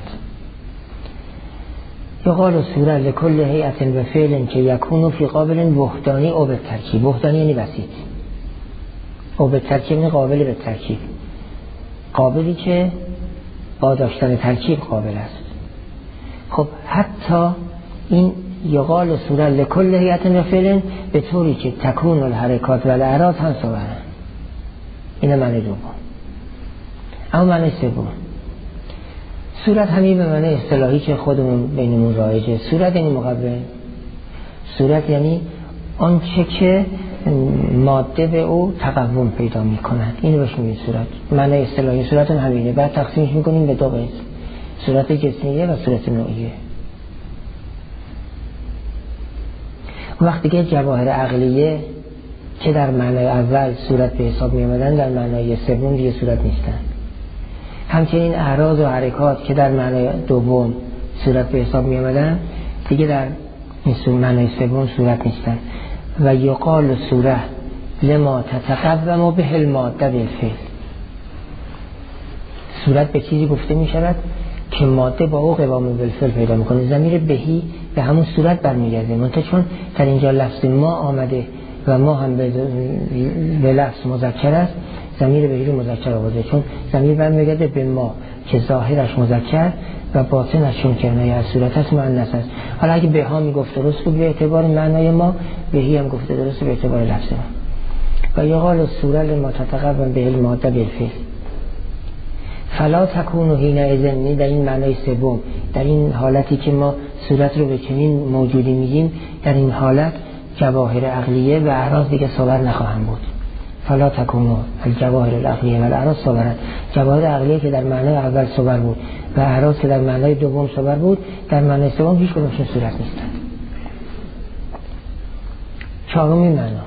یقال صوره لکل هیئت و فعل که یکون فی قابل وحدانی او به ترکیب. وحدانی یعنی وسیط، او به ترکیب یعنی قابل به ترکیب، قابلی که با داشتن ترکیب قابل است. خب حتی این یقال صوره لکل هیئت و فعل به طوری که تکون الحرکات و الاعراض هم صورن. این معنی دوم. اما معنی سوم، صورت همین به معنی اصطلاحی که خودمون بینمون رایجه. صورت یعنی مقوم، صورت یعنی آنچه که ماده به او تقوم پیدا می کند، اینو بهش میگیم صورت. معنی اصطلاحی صورت همینه. بعد تقسیمش میکنیم به دو قسم، صورت جسمیه و صورت نوعیه. وقتی که جواهر عقلیه که در معنای اول صورت به حساب می آمدن، در معنای سوم دیگه صورت نیستن. همچنین اعراض و حرکات که در معنای دوم صورت به حساب می آمدن، دیگه در این معنای سوم صورت نیستن. و یقال صوره لما تتقوم به الماده بالفعل. صورت به چیزی گفته می شود که ماده با او قوام بالفعل پیدا میکنه. ضمیر بهی به همون صورت برمیگرده، منتها چون در اینجا لفظ ما آمده و ما هم به لفظ مذکر است، ضمیر بهی رو مذکر آورده، چون ضمیر برمیگرده به ما که ظاهرش مذکر و باطنش چون کنایه از صورت است مؤنث است. حالا اگه به ها میگفت درست بود به اعتبار معنای ما، بهی هم گفته درست به اعتبار لفظ ما. و یقال صوره لما تتقوم به الماده بالفعل فلا تکون حینئذ. در این معنای سوم، در این حالتی که ما صورت رو به چنین موجودی میگیم، در این حالت جواهر عقلیه و اعراض دیگه صور نخواهم بود. فلا تکون الجواهر العقلیه و الاعراض صورت. جواهر عقلیه که در معنای اول صور بود و اعراض که در معنای دوم صور بود، در معنای سوم هیچ کدومشون صورت نیستند. چهارمین معنا،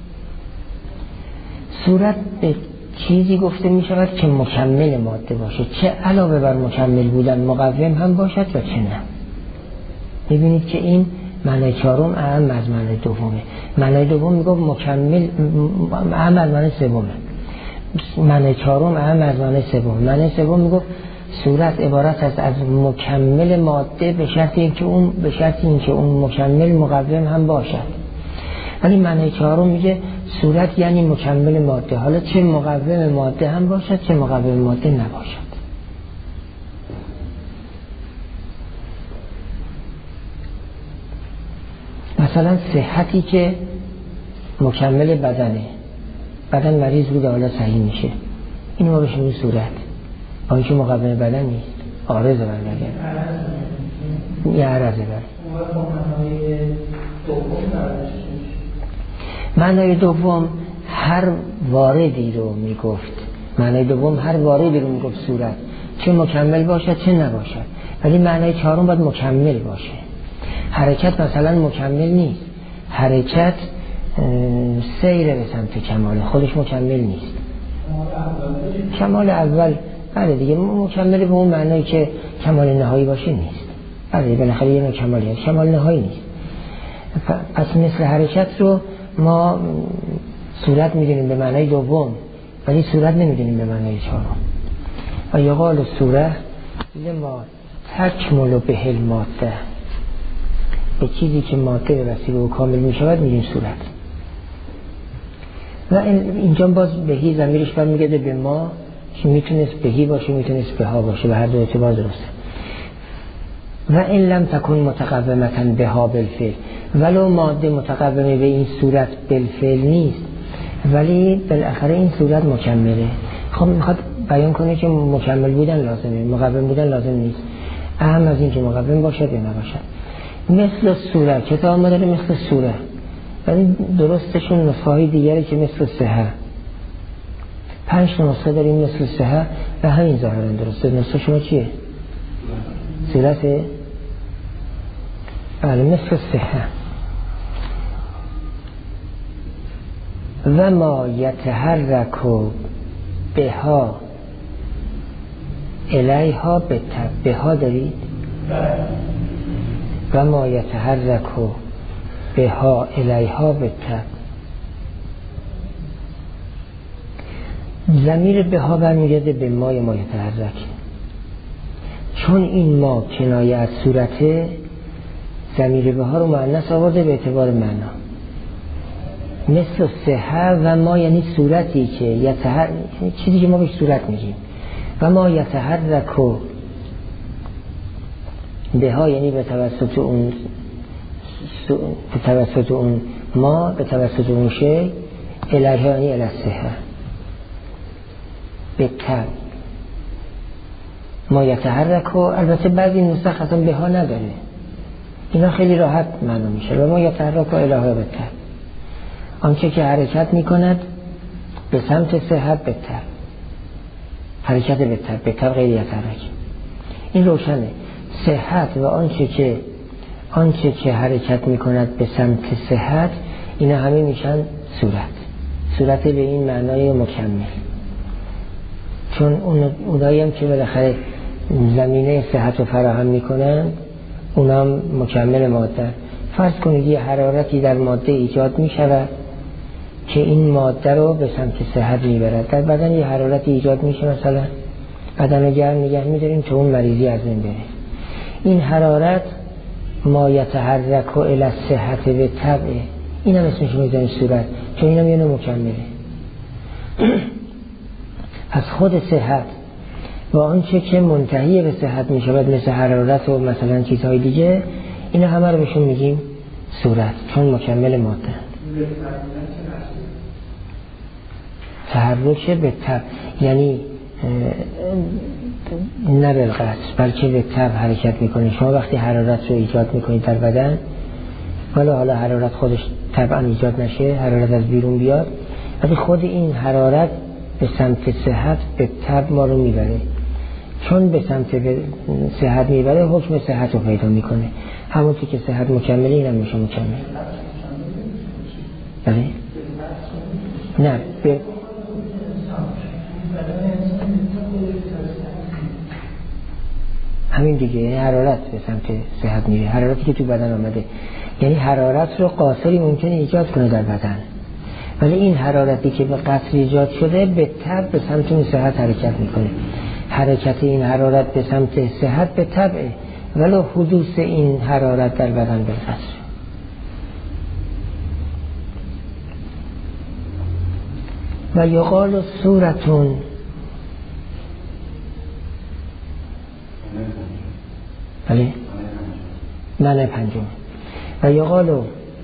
صورت به چیزی گفته می شود که مکمل ماده باشه، چه علاوه بر مکمل بودن مقوم هم باشد و چه نه. میبینید که این معنی چهارم اهم از معنی دومه. معنی دوم میگه مکمل اهم از معنی سومه، معنی چهارم اهم از معنی سوم. معنی سوم میگه صورت عبارت است از مکمل ماده به شرط اینکه اون مکمل مقوم هم باشد. ولی معنی چهارم میگه صورت یعنی مکمل ماده، حالا چه مقوم ماده هم باشد چه مقوم ماده نباشد. مثلا صحتی که مکمل بدنه، بدن مریض بوده حالا صحیح میشه، اینو ما بهش میگیم صورت، با اینکه مقوم بدن نیست، عارضه برمیگرده یه عرضه بر. معنای دوم هر واردی رو میگفت، معنای دوم هر واردی رو میگفت صورت، چه مکمل باشد چه نباشد. ولی معنای چهارم باید مکمل باشه. حرکت مثلا مکمل نیست، حرکت سیر به سمت کمال، خودش مکمل نیست. کمال اول بله دیگه مکمل به اون معنایی که کمال نهایی باشه نیست. بله بالاخره یه نوع کمالی هست، کمال نهایی نیست. پس مثل حرکت رو ما صورت میدونیم به معنای دوم، ولی صورت نمیدونیم به معنای چهارم. و یقال صوره لما تکمل به الماده، به چیزی که ماده به وسیله و کامل میشود میگیم صورت. و اینجا باز بهی ضمیرش برمیگرده به ما که میتونست بهی باشه میتونست بها باشه، به هر دو اعتبار درسته. و این لم تکن متقومتا بها بالفعل، ولو ماده متقومه به این صورت بالفعل نیست، ولی بالاخره این صورت مکمله. خب میخواد بیان کنه که مکمل بودن لازمه، مقوم بودن لازم نیست، اهم از این که مقوم باشد یا نباشد. مثل صورت کتاب ما داره مثل صورت، ولی درستشون نسخه‌های دیگری که مثل صحه، 5 نسخه داریم مثل صحه و همین ظاهرا درسته. نسخه شما چیه؟ صورته؟ بله مثل صحه. و ما یتحرک بها الیها به تب، به ها دارید و ما یتحرک به ها الیها به تب. ضمیر به ها برمیگرده به ما یتحرک، چون این ما کنایه از صورته، ضمیر به ها رو مؤنث آورده به اعتبار معنا. مثل صحه و ما یعنی صورتی که چیزی که ما بهش صورت میگیم. و ما یتحرک به ها یعنی به توسط اون ما، به توسط اون شی، الیها یعنی الی صحه به تب. ما یتحرک، البته بعضی نسخ اصلا به ها نداره، اینا خیلی راحت معنا میشه. و ما یتحرک الیها به تب، آنچه که حرکت میکند به سمت صحت به تب، حرکت به تب، به تب غیر یتحرک. این روشنه. صحت و آنچه که حرکت میکند به سمت صحت، اینا همه میشن صورت به این معنای مکمل. چون اونایی هم که بالاخره زمینه صحت رو فراهم میکنن، اونام مکمل ماده. فرض کنید یه حرارتی در ماده ایجاد میشود که این ماده رو به سمت صحت میبرد. در بدن یه حرارتی ایجاد میشه، مثلا بدن رو گرم نگه میداریم تا اون مریضی از بین بره. این حرارت ما یتحرک الی الصحت به طبع، این هم اسمش میذاریم صورت، چون این هم یه نوع مکمله. از خود صحت و آنچه که منتهی به صحت میشود مثل حرارت و مثلا چیزهای دیگه، اینا همه رو بهشون میگیم صورت، چون مکمل ماده. تحرک به تب یعنی نه بالقصد بلکه به تب حرکت میکنه. شما وقتی حرارت رو ایجاد میکنید در بدن، حالا حرارت خودش طبعا ایجاد نشه، حرارت از بیرون بیاد، ولی خود این حرارت به سمت صحت به تب ما رو میبره. چون به سمت صحت میبره، حکم صحت رو پیدا میکنه. همونطور که صحت مکمله، این هم میشه مکمل. بله؟ نه همین دیگه، یعنی حرارت به سمت صحت میره، حرارتی که تو بدن آمده. یعنی حرارت رو قاصری ممکنه ایجاد کنه در بدن، ولی این حرارتی که به قصر ایجاد شده به تب به سمت اون صحت حرکت میکنه. حرکت این حرارت به سمت صحت به تبعه، ولو حدوث این حرارت در بدن به قصر. و یقال صورتون، بله معنی پنجم. و یقال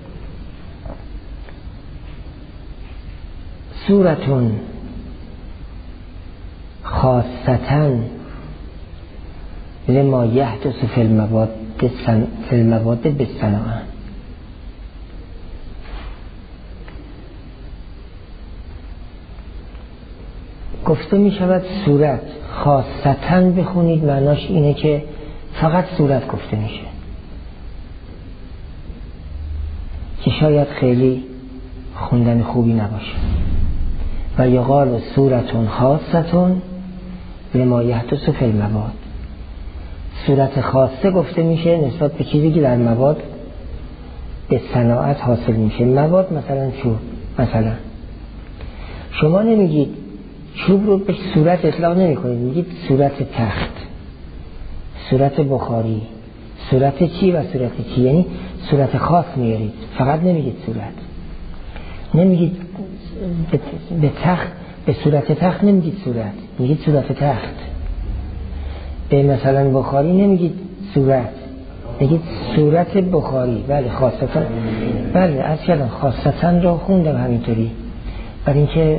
صورتون خاصتاً لما یحدث فی المواد بالصناعه. گفته می شود صورت خاصتاً بخونید، معناش اینه که فقط صورت گفته میشه، که شاید خیلی خوندن خوبی نباشه. و یقال صورتون خاصتون لما یحدث فی المواد. صورت خاصه گفته میشه نسبت به چیزی که در مواد به صناعت حاصل میشه. مواد مثلا چوب، مثلا شما نمیگید چوب رو به صورت اطلاق نمی کنید، میگید صورت تخت، صورت بخاری، صورت چی و صورت چی، یعنی صورت خاص میارید، فقط نمیگید صورت. نمیگید به تخت، به صورت تخت نمیگید صورت، میگید صورت تخت. به مثلا بخاری نمیگید صورت، میگید صورت بخاری. بله خاصتا، بله از کردم خاصتا رو خوندم همینطوری، برای اینکه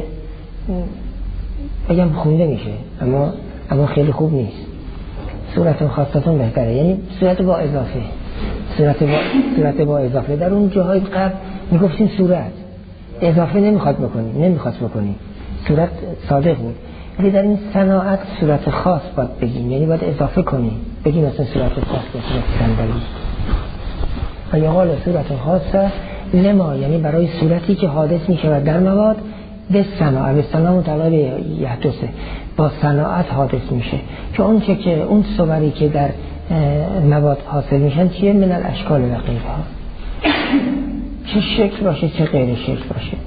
بگم خونده میشه اما خیلی خوب نیست. صورت خاصتون بهتره، یعنی صورت با اضافه، صورت با اضافه. در اون جاهای قبل میگفتیم صورت اضافه نمیخواست بکنیم، صورت صادق بود. ولی در این صناعت صورت خاص باید بگیم، یعنی باید اضافه کنیم، بگیم مثلا صورت خاص به صورت صندلی. و یقال صورت خاصه لما، یعنی برای صورتی که حادث میشود در مواد به صناعت، به صناعت مطلع به یحدثه، با صناعت حادث میشه. که اون صوری که در مواد حاصل میشن چیه؟ من الاشکال و غیرها، چه شکل باشه چه غیر شکل باشه.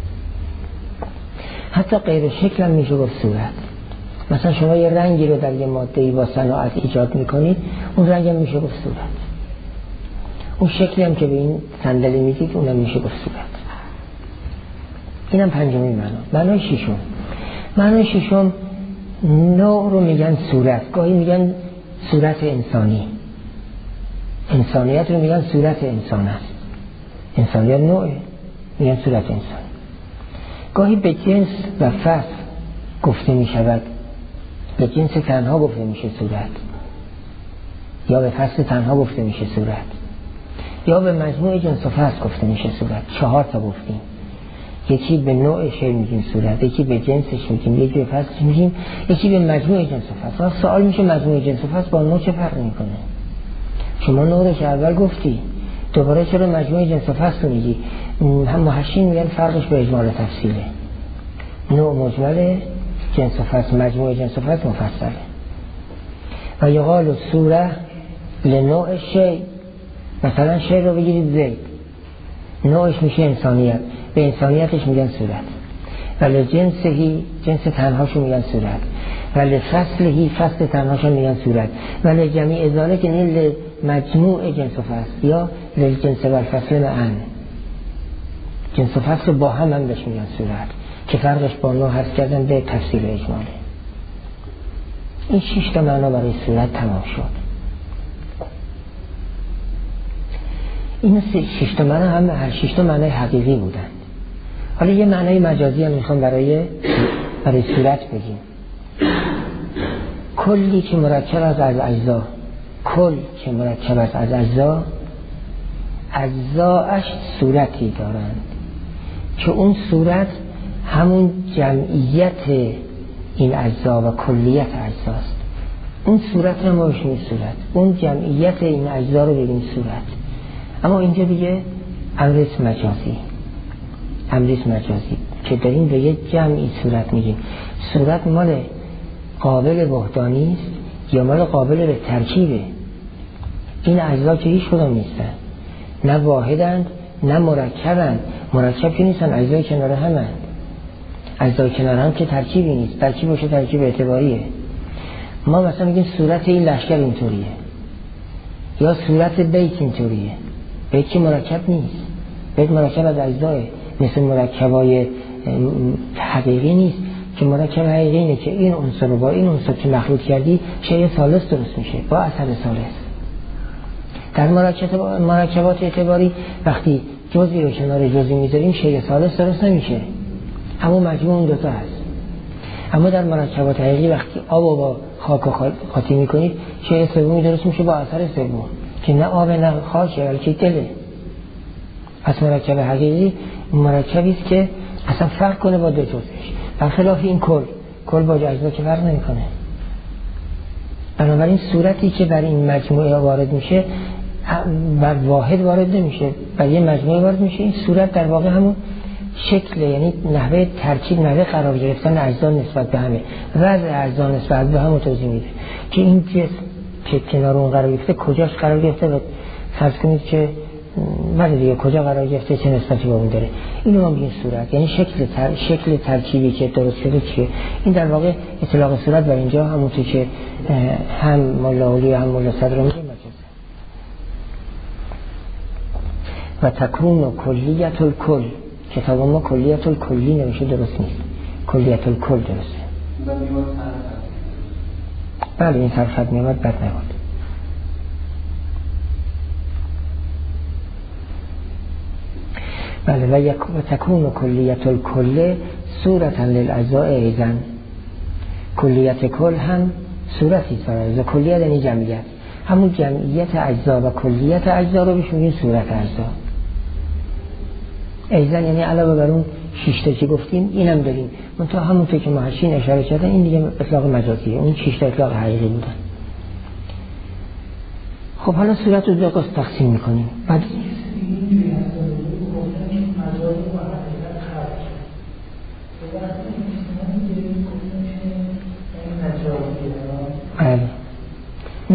حتی غیر شکل هم میشه گفت صورت. مثلا شما یه رنگی رو در یه ماده‌ای با صناعت ایجاد میکنید، اون رنگ هم میشه گفت صورت. اون شکلی هم که به این صندلی میدید اونم میشه گفت صورت. اینم پنجمین معنا. معنای ششم نوع رو میگن صورت. گاهی میگن صورت انسانی، انسانیت رو میگن صورت انسان است. انسانیت نوعه، میگن صورت انسان. گاهی به جنس و فصل گفته میشود، به جنس تنها گفته میشه صورت، یا به فصل تنها گفته میشه صورت، یا به مجموع جنس و فصل گفته میشه صورت. 4 تا گفتیم. یکی به نوع شی میگیم صورت، یکی به جنسش میگیم، یکی به فصلش میگیم، یکی به مجموع جنس و فصل. سوال میشه مجموع جنس و فصل با نوع چه فرق میکنه؟ شما نوع رو که اول گفتی، دوباره چرا مجموع جنس و فصل میگی؟ هم محشین میگن فرقش به اجمال تفصیله. نوع مجمل، جنس و فصل مجموع جنس و فصل مفصله. و یقال صوره لنوع شی، مثلا شی رو بگیرید زید، نوعش میشه انسانیت، به انسانیتش میگن صورت. ولی جنسهی، جنس تنهاشو میگن صورت. ولی فصلهی، فصل تنهاشو میگن صورت. ولی جمیع ذالک نیل مجموع جنس و فصل، یا للجنس و الفصل معا، جنس و فصل با هم بهش میگن صورت، که فرقش با نوع هست کردن به تفصیل و اجماله. این 6 تا معنا برای صورت تمام شد. این 6 تا معنا هم هر 6 تا معنای حقیقی بودن. حالا یه معنای مجازی هم میخوام برای صورت بگیم. کلی که مرکب از اجزا، کل که مرکب از اجزا، اجزاش صورتی دارند که اون صورت همون جمعیت این اجزا و کلیت اجزاست. اون صورت رو ما بشیم صورت، اون جمعیت این اجزا رو ببین صورت. اما اینجا دیگه امرس مجازی که داریم به یه جمعی صورت میگیم. صورت مال قابل وحدانی است یا مال قابل به ترکیبه؟ این اجزا که هیچ کدوم نیستن، نه واحدند نه مرکبند. مرکب که نیستن، اجزای کنار همند. اجزای کنار هم که ترکیبی نیست، ترکیب باشه ترکیب اعتباریه. ما مثلا میگیم صورت این لشکر اینطوریه، یا صورت بیت اینطوریه. بیت که مرکب نیست، بیت مرکب از اجزاه، مثل مرکبای حقیقی نیست که مرکب حقیقی اینه که این عنصر رو با این عنصر که مخلوط کردی شیء ثالث درست میشه با اثر ثالث. در مرکبات اعتباری وقتی جزئی رو کنار جزئی میذاریم شیء ثالث درست نمیشه، اما مجموع اون دوتا هست. اما در مرکبات حقیقی وقتی آب و با خاک قاطی میکنید شیء سومی درست میشه با اثر سوم، که نه آب نه خاکه بلکه دله. پس مرکب حقیقی مرکبی است که اصلا فرق کنه با دو جزش، برخلاف این کل با اجزا که فرق نمیکنه. بنابراین صورتی که بر این مجموعه وارد میشه بر واحد وارد نمیشه، بر یه مجموعه وارد میشه. این صورت در واقع همون شکل، یعنی نحوه ترکیب، نحوه قرار گرفتن اجزا نسبت به همه، وضع اجزا نسبت به هم توضیح میده که این جسم که کنار اون قرار گرفته کجاش قرار گرفته و فرض کنید که ولی دیگه کجا قرار گرفته چه نسبتی با اون داره. اینو ما میگیم صورت، یعنی شکل ترکیبی که درست شده چیه. این در واقع اطلاق صورت بر اینجا همونطور که هم مولا اولی هم مولا صدر میگیم و تکون و کلیت الکل. کتاب ما کلیت الکلی نمیشه، درست نیست، کلیت الکل درسته. بله این صرفت میامد بد نبود. بله و تکون کلیت الکل صورتا للاجزاء ایضا. کلیت کل هم صورتی است. کلیت یعنی جمعیت، همون جمعیت اجزا و کلیت اجزا رو بهش میگیم صورت اجزا. ایضا یعنی علاوه بر اون 6 تا که گفتیم اینم داریم، منتها همونطور که محشین اشاره کردن این دیگه اطلاق مجازیه، اون 6 تا اطلاق حقیقی بودن. خب حالا صورت رو دو قسم تقسیم میکنیم. بعد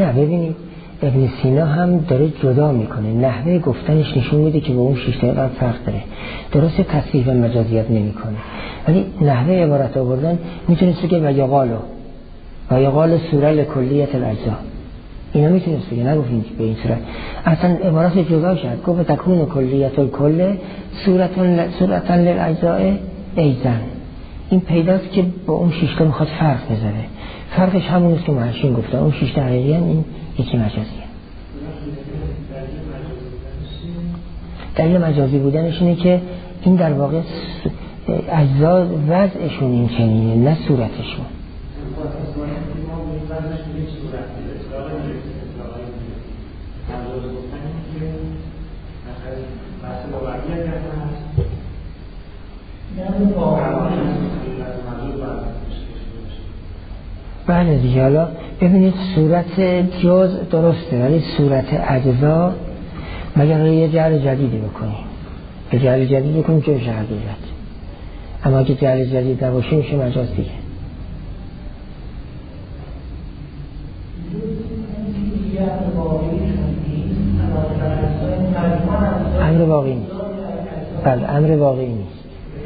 نه ببینید ابن سینا هم داره جدا میکنه، نحوه گفتنش نشون میده که با اون 6 تا قبل فرق داره. درسته تصریح و مجازیت نمیکنه، ولی نحوه عبارت آوردن میتونست بگه و یقال سوره لکلیت الاجزا، اینا میتونست بگه، نگفتیم به این صورت. اصلا عبارت جدا شد، گفت تکون کلیت الکل صورتا للاجزاء ایزن. این پیداست که با اون 6 تا میخواد فرق بذاره. فرقش همون است که محشین گفتن، اون 6 تا حقیقی هم، این یکی مجازیه. دلیل مجازی بودنش اینه که این در واقع اجزا وضعشون این چنینه، نه صورتشون. بله دیگه. حالا ببینید صورت جز درسته، ولی صورت اجزا مگر یه جعل جدیدی بکنیم، به جعل جدید بکنیم جز حقیقت. اما اگه جعل جدید نباشه میشه مجاز دیگه. امر واقعی نیست. بله امر واقعی نیست.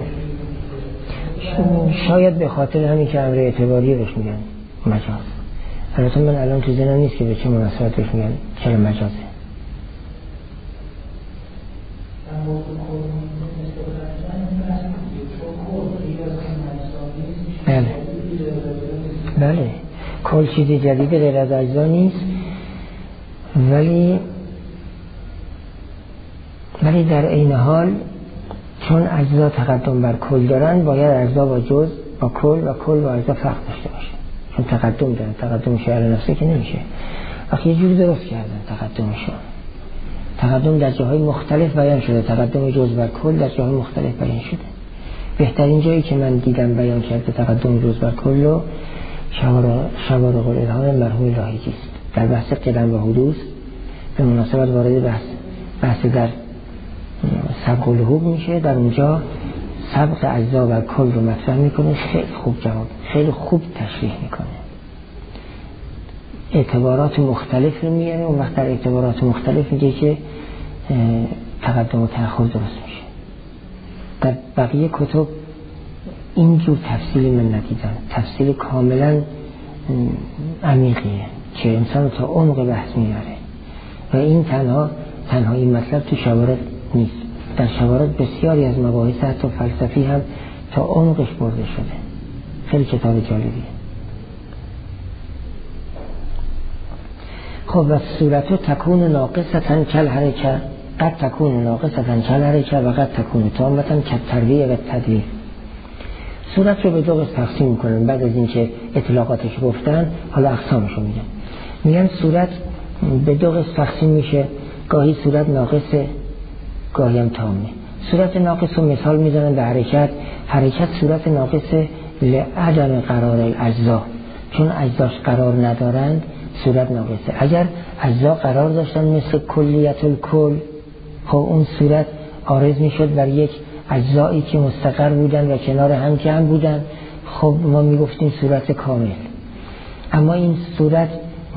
شاید به خاطر همین که امر اعتباری بهش میگن مجاز. البته من الان تو ذهنم نیست که به چه مناسبت بهش میگن چرا مجازه. بله کل چیز جدید غیر از اجزا نیست، ولی در عین حال چون اجزا تقدم بر کل دارن، باید اجزا با جز با کل و کل با اجزا فرق داشته باشه، چون تقدم دارن. تقدم شعر نفسه که نمیشه. وقتی یه جوری درست کردن تقدمشون، تقدم در جاهای مختلف بیان شده، تقدم جز بر کل در جاهای مختلف بیان شده. بهترین جایی که من دیدم بیان کرده تقدم جز بر کل رو شوارق الالهام مرحوم لاهیجی است. در بحث قدم و حدوث به مناسبت وارد بحث در سبق الحقوق میشه، در اونجا سبق اجزا و کل رو مطرح میکنه، خیلی خوب تشریح میکنه، اعتبارات مختلف رو میاره. اون وقت در اعتبارات مختلف میگه که تقدم و تأخر درست میشه. در بقیه کتب اینجور تفصیلی من ندیدم، تفصیل کاملا عمیقیه که انسان تا عمق بحث میاره و این تنها این مطلب تو شوارق نیست. در شوارق بسیاری از مباحث حتی فلسفی هم تا عمقش برده شده. خیلی کتاب جالبیه. خب و صورتو تکون ناقصتن کل حرکه، قد تکون ناقصتن کل حرکه و قد تکون تامتن کل ترویه و تدویه. صورت رو به دو قسم تقسیم میکنن. بعد از اینکه اطلاقاتش گفتن حالا اقسامش رو میگن صورت به دو قسم تقسیم میشه، گاهی صورت ناقصه گاهی هم تامه. صورت ناقص رو مثال میزنن به حرکت صورت ناقصه لعدم قرار الاجزا، چون اجزاش قرار ندارند صورت ناقصه. اگر اجزا قرار داشتن مثل کلیت الکل، خب اون صورت عارض میشد بر یک اجزایی که مستقر بودن و کنار هم که هم بودن، خب ما میگفتیم صورت کامل. اما این صورت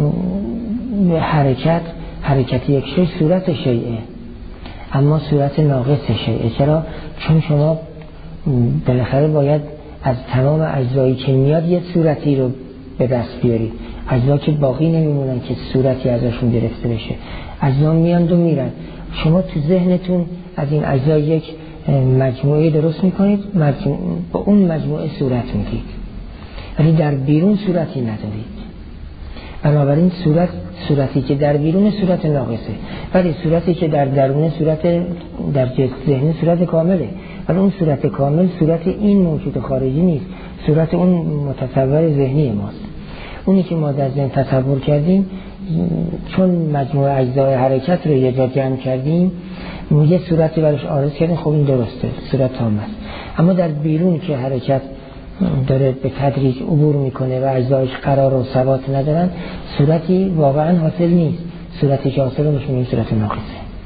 حرکت یک شیء صورت شیئه، اما صورت ناقص شیئه. چرا؟ چون شما بالاخره باید از تمام اجزایی که میاد یه صورتی رو به دست بیارید. اجزا که باقی نمیمونن که صورتی ازشون گرفته بشه، اجزا میاند و میرن. شما تو ذهنتون از این اجزا یک مجموعه درست میکنید، با اون مجموعه صورت میدید، ولی در بیرون صورتی ندارید. بنابراین صورتی که در بیرون صورت ناقصه، ولی صورتی که در درون صورت در ذهن صورت کامله. ولی اون صورت کامل صورت این موجود خارجی نیست، صورت اون متصور ذهنی ماست. اونی که ما در ذهن تصور کردیم، چون مجموعه اجزای حرکت رو یه جا جمع کردیم، یه صورتی برش عارض کردیم، خب این درسته، صورت تام است. اما در بیرون که حرکت داره به تدریج عبور میکنه و اجزایش قرار و ثبات ندارن، صورتی واقعا حاصل نیست. صورتی که حاصل میشه این صورت ناقصه.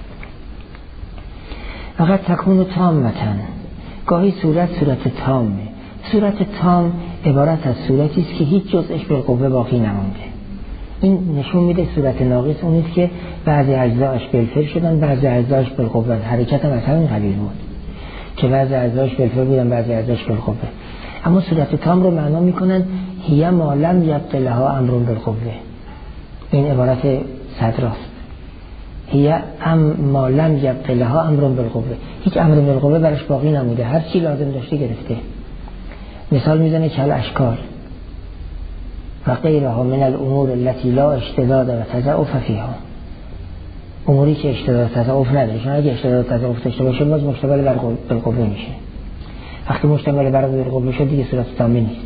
فقط تکون تامتن، گاهی صورت تامه. صورت تام عبارت از صورتی است که هیچ جزءش به قوه باقی نمونده. این نشون میده صورت ناقص اونیست که بعضی اجزاش بالفعل شدن، بعضی اجزاش بالقوه. حرکت هم از همین قبیل بود که بعضی اجزاش بالفعل بودن، بعضی اجزاش بالقوه. اما صورت تام رو معنا میکنن هی ما لم یبق لها امر بالقوه. این عبارت صدراست. هی ما لم یبق لها امر بالقوه. هیچ امر بالقوه برش باقی نموده، هر چی لازم داشته گرفته. مثال میزنه کل اشکال و غیرها من الامور التي لا اشتداد و تضعف فيها. اموری که اشتداد و تضعف نداره، چون اگه اشتداد و تضعف داشته باشه باز مشتمل بر بالقوه میشه. وقتی مشتمل بر بالقوه شد دیگه صورت تامه نیست.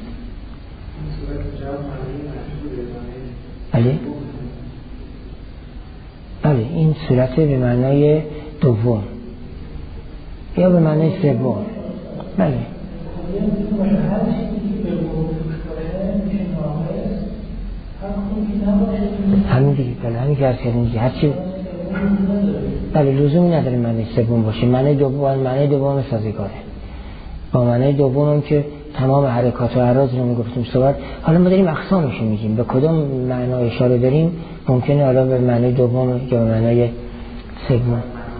بله این صورت به معنای دوم یا به معنای سوم. بله همین دیگه. بله همین که هر هرچی بله لزومی نداره معنی سوم باشه. معنی دوم سازگاره با معنی دوم که تمام حرکات و اعراض رو میگفتیم صحبت. حالا ما داریم اقسامش رو میگیم، به کدوم معنا اشاره داریم ممکنه حالا به معنی دوم یا به معنی سوم.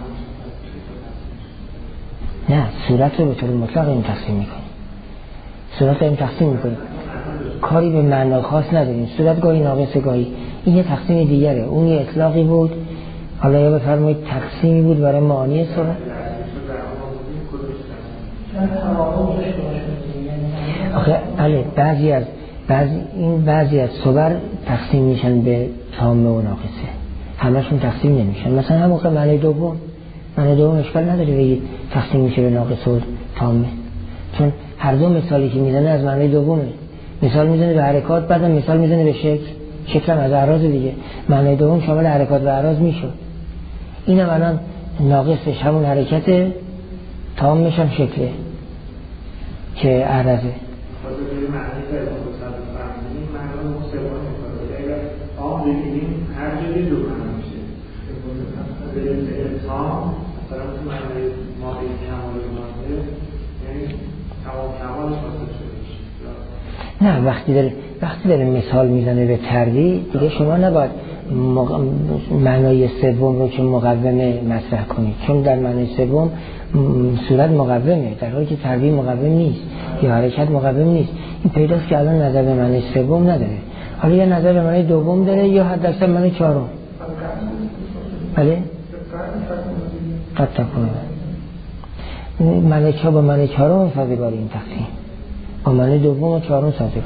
نه صورت رو به طور مطلق این تقسیم میکنیم. صورت رو این تقسیم میکنیم، کاری به معنا خاص نداریم. صورت گاهی ناقص گاهی، این یه تقسیم دیگره. اون یه اطلاقی بود، حالا یا بفرمایید تقسیمی بود برای معانی صورت. آخه بله بعضی از صور تقسیم میشن به تامه و ناقصه، همشون تقسیم نمیشن. مثلا هم موقع معنی دوم اشکال نداره بگید تقسیم میشه به ناقصه و تامه، چون هر دو مثالی که میزنه از معنی دومه. مثال میزنه به حرکات، بعدم مثال میزنه به شکل هم از اعراض دیگه. معنی دوم شامل حرکات و اعراض میشه. اینم الان ناقصش همون حرکت، تامش هم شکله که اعراضه. نه وقتی داره مثال میزنه به تردید دیگه شما نباید معنای سوم رو که مقومه مطرح کنید، چون در معنای سوم صورت مقومه در حالی که تردید مقوم نیست یا حرکت مقوم نیست. این پیداست که الان نظر به معنای سوم نداره، حالا یا نظر به معنای دوم داره یا حداکثر معنای چهارم. بله قد تکون معنی چهارم با معنی چهارم سازگار این تقسیم، با معنی دوم و چهارم سازگار.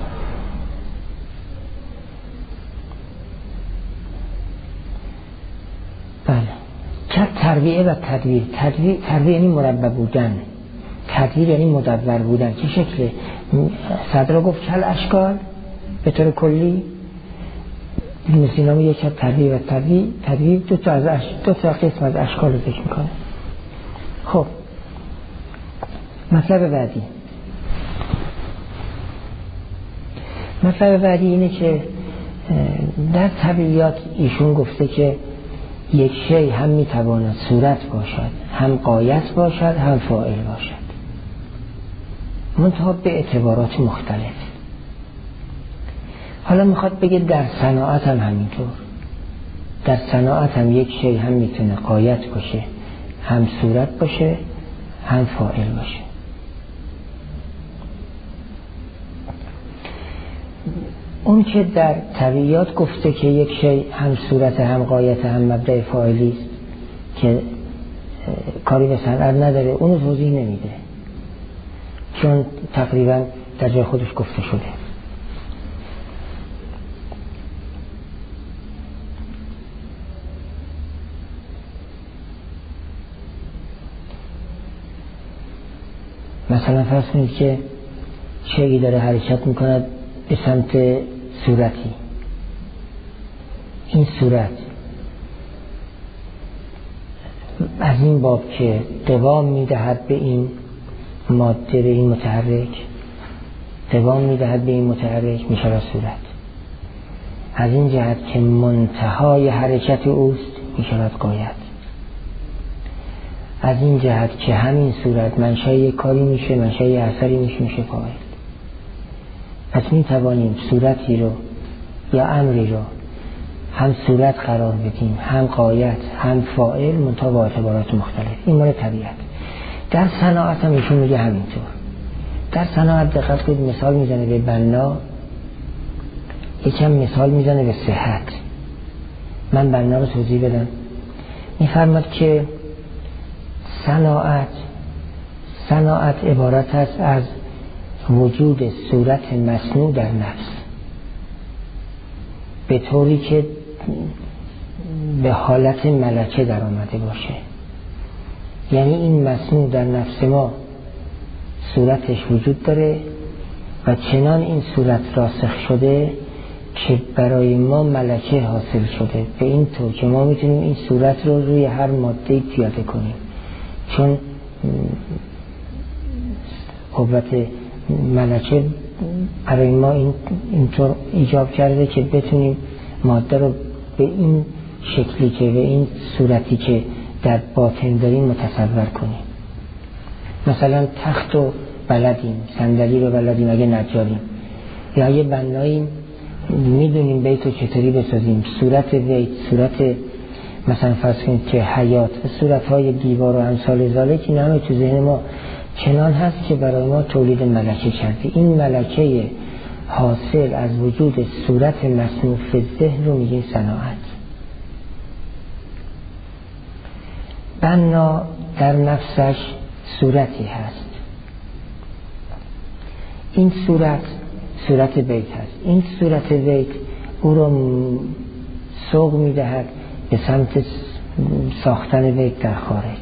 بله چه ترویع و تدویر. ترویع یعنی مربع بودن، تدویر یعنی مدور بودن. چه شکله؟ صدر گفت کل اشکال به طور کلی، موسینامی یک ترویع و تدویر دو تا قسم از اشکال رو ذکر میکنه. خب مطلب بعدی اینه که در طبیعیات ایشون گفته که یک شی هم میتواند صورت باشد، هم غایت باشد، هم فاعل باشد، منتها به اعتبارات مختلف. حالا میخواد بگه در صناعت هم همینطور. در صناعت هم یک شی هم میتونه غایت باشه، هم صورت باشه، هم فاعل باشه. اون که در طبیعیات گفته که یک شی هم صورت هم غایت هم مبدأ فاعلی است که کاری به صنعت نداره، اونو توضیح نمیده چون تقریبا در جای خودش گفته شده. مثلا فرض کنید که شیئی داره حرکت میکند به سمت صورتی. این صورت از این باب که دوام میدهد به این ماده، به این متحرک، دوام میدهد به این متحرک، میشود صورت. از این جهت که منتهای حرکت اوست، میشود غایت. از این جهت که همین صورت منشأ یک کاری میشه، منشأ اثری میشه فاعل. پس میتوانیم صورتی رو یا امری رو هم صورت قرار بدیم، هم غایت، هم فاعل، منتها با اعتبارات مختلف. این مال طبیعت. در صناعت هم ایشون میگه همینطور. در صناعت دقت کنید مثال میزنه به بنا، یکم مثال میزنه به صحت. من بنا رو توضیح بدم. میفرماد که صناعت عبارت است از وجود صورت مصنوع در نفس، به طوری که به حالت ملکه در آمده باشه. یعنی این مصنوع در نفس ما صورتش وجود داره و چنان این صورت راسخ شده که برای ما ملکه حاصل شده، به این طور که ما میتونیم این صورت رو روی هر ماده پیاده کنیم، چون قوت ملکه برای ما اینطور ایجاب کرده که بتونیم ماده رو به این شکلی که به این صورتی که در باطن داریم متصور کنیم. مثلا تخت رو بلدیم، صندلی رو بلدیم اگه نجاریم، یا اگه بناییم میدونیم بیت رو چطوری بسازیم. صورت بیت، صورت مثلا فرض کنید که حیات، صورت‌های دیوار و امثال ذالک، این همه تو ذهن ما چنان هست که برای ما تولید ملکه کرده. این ملکه حاصل از وجود صورت مصنوع فی ذهن رو میگه صناعت. بنا در نفسش صورتی هست. این صورت بیت هست. این صورت بیت او رو سوق میدهد به سمت ساختن بیت در خارج.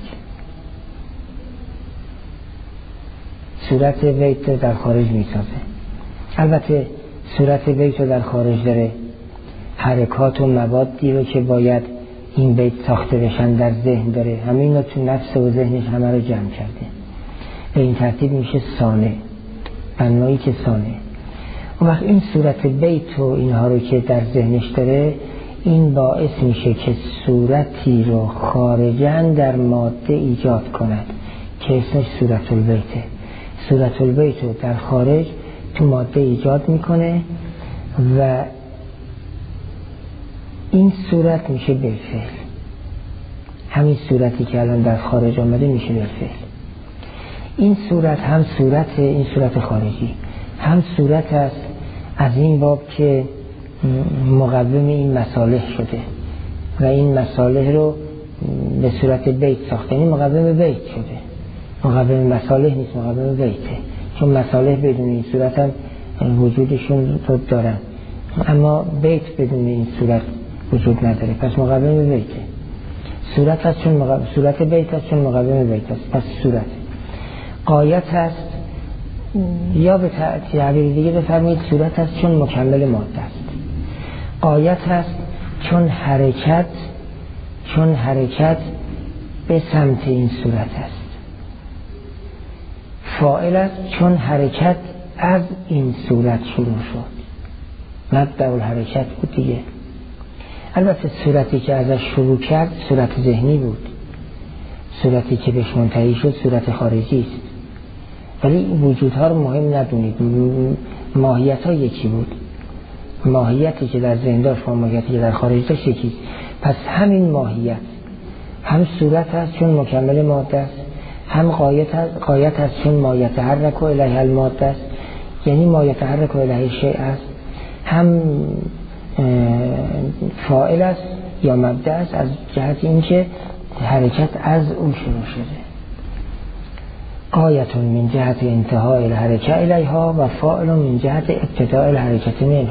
صورت بیت رو در خارج میسازه. البته صورت بیت رو در خارج داره حرکات و مبادی رو که باید این بیت ساخته بشن در ذهن داره، همین رو تو نفس و ذهنش همه رو جمع کرده. به این ترتیب میشه صانع، بنایی که صانع. اون وقت این صورت بیت و اینها رو که در ذهنش داره، این باعث میشه که صورتی رو خارجاً در ماده ایجاد کند که اسمش صورت البیته. صورت البیت رو در خارج تو ماده ایجاد میکنه و این صورت میشه بالفعل. همین صورتی که الان در خارج آمده میشه بالفعل. این صورت هم این صورت خارجی هم صورت است از این باب که مقوم این مصالح شده و این مصالح رو به صورت بیت ساخته. یعنی مقوم بیت شده، مقوم مصالح نیست، مقوم بیته. چون مصالح بدون این صورت هم وجودشون رو دارن، اما بیت بدون این صورت وجود نداره، پس مقوم بیته. صورت هست چون صورت بیت هست چون مقوم بیت هست، پس صورت. غایت هست، یا به تعبیر دیگه بفرمایید صورت هست چون مکمل ماده است. غایت هست چون حرکت به سمت این صورت است. فاعل است چون حرکت از این صورت شروع شد. مبدأ الحرکت بود دیگه. البته صورتی که ازش شروع کرد صورت ذهنی بود، صورتی که بهش منتهی شد صورت خارجی است. ولی وجودها رو مهم ندونید، ماهیت ها یکی بود. ماهیتی که در ذهن داشت و ماهیتی که در خارج داشت یکی. پس همین ماهیت هم صورت هست چون مکمل ماده است، هم غایت هست چون ما یتحرک الیه الماده است، یعنی ما یتحرک الیه شیء است، هم فاعل است یا مبدأ است از جهت اینکه حرکت از او شروع شده. غایت من جهت انتهای الحرکت الیها و فاعل من جهت ابتداء الحرکت منها.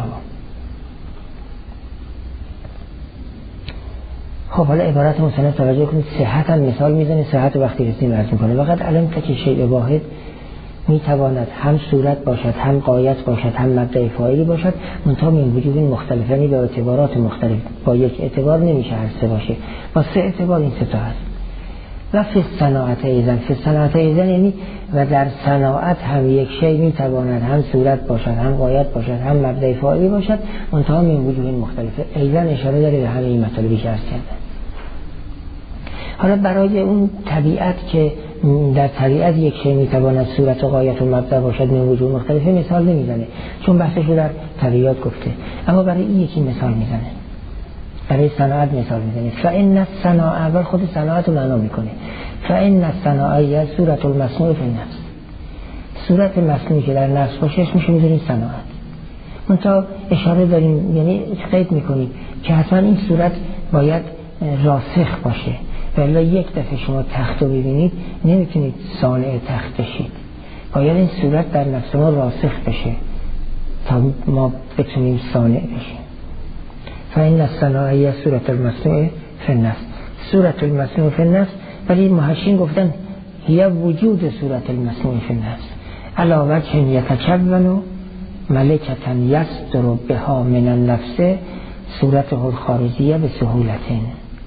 خب حالا عبارت مصنف توجه کنید. صحت هم مثال میزنه، صحت وقتی رسیم عرض میکنه وقت علم که شیء واحد میتواند هم صورت باشد، هم غایت باشد، هم مبدأ فاعلی باشد، منتها من وجود مختلف، یعنی به اعتبارات مختلف. با یک اعتبار نمیشه هر سه باشه، با سه اعتبار این سه تا هست. و فی الصناعت ایضا یعنی و در صناعت هم یک شی میتواند هم صورت باشد، هم غایت باشد، هم مبدأ فاعلی باشد، منتها من وجود مختلفه. ایضا اشاره داره به همه این مطالبی که عرض کردم. حالا برای اون طبیعت که در طبیعت یک شی میتواند صورت و غایت و مبدأ باشد من وجود مختلفه مثال نمیزنه، چون بحثش رو در طبیعت گفته، اما برای این یکی مثال میزنه. برای صناعت مثال میزنه. فإن الصناعة، اول خود صناعت رو معنا میکنه. فإن الصناعة هي صورت المصنوع فی النفس، صورت مصنوعی که در نفس باشه اسمش میذاریم صناعت. منتها اشاره داریم، یعنی قید میکنیم که حتما این صورت باید راسخ باشه، ولی یک دفعه شما تخت رو ببینید نمیتونید صانع تخت بشید، باید این صورت در نفس ما راسخ بشه تا ما بتونیم صانع بشیم. فإن الصناعة هي صورت المصنوع فی النفس، صورت المصنوع فی النفس، ولی محشین گفتن هي وجود صورت المصنوع فی النفس علی وجه یتکون ملکة یصدر بها من النفس صورته الخارجیه به سهولتین.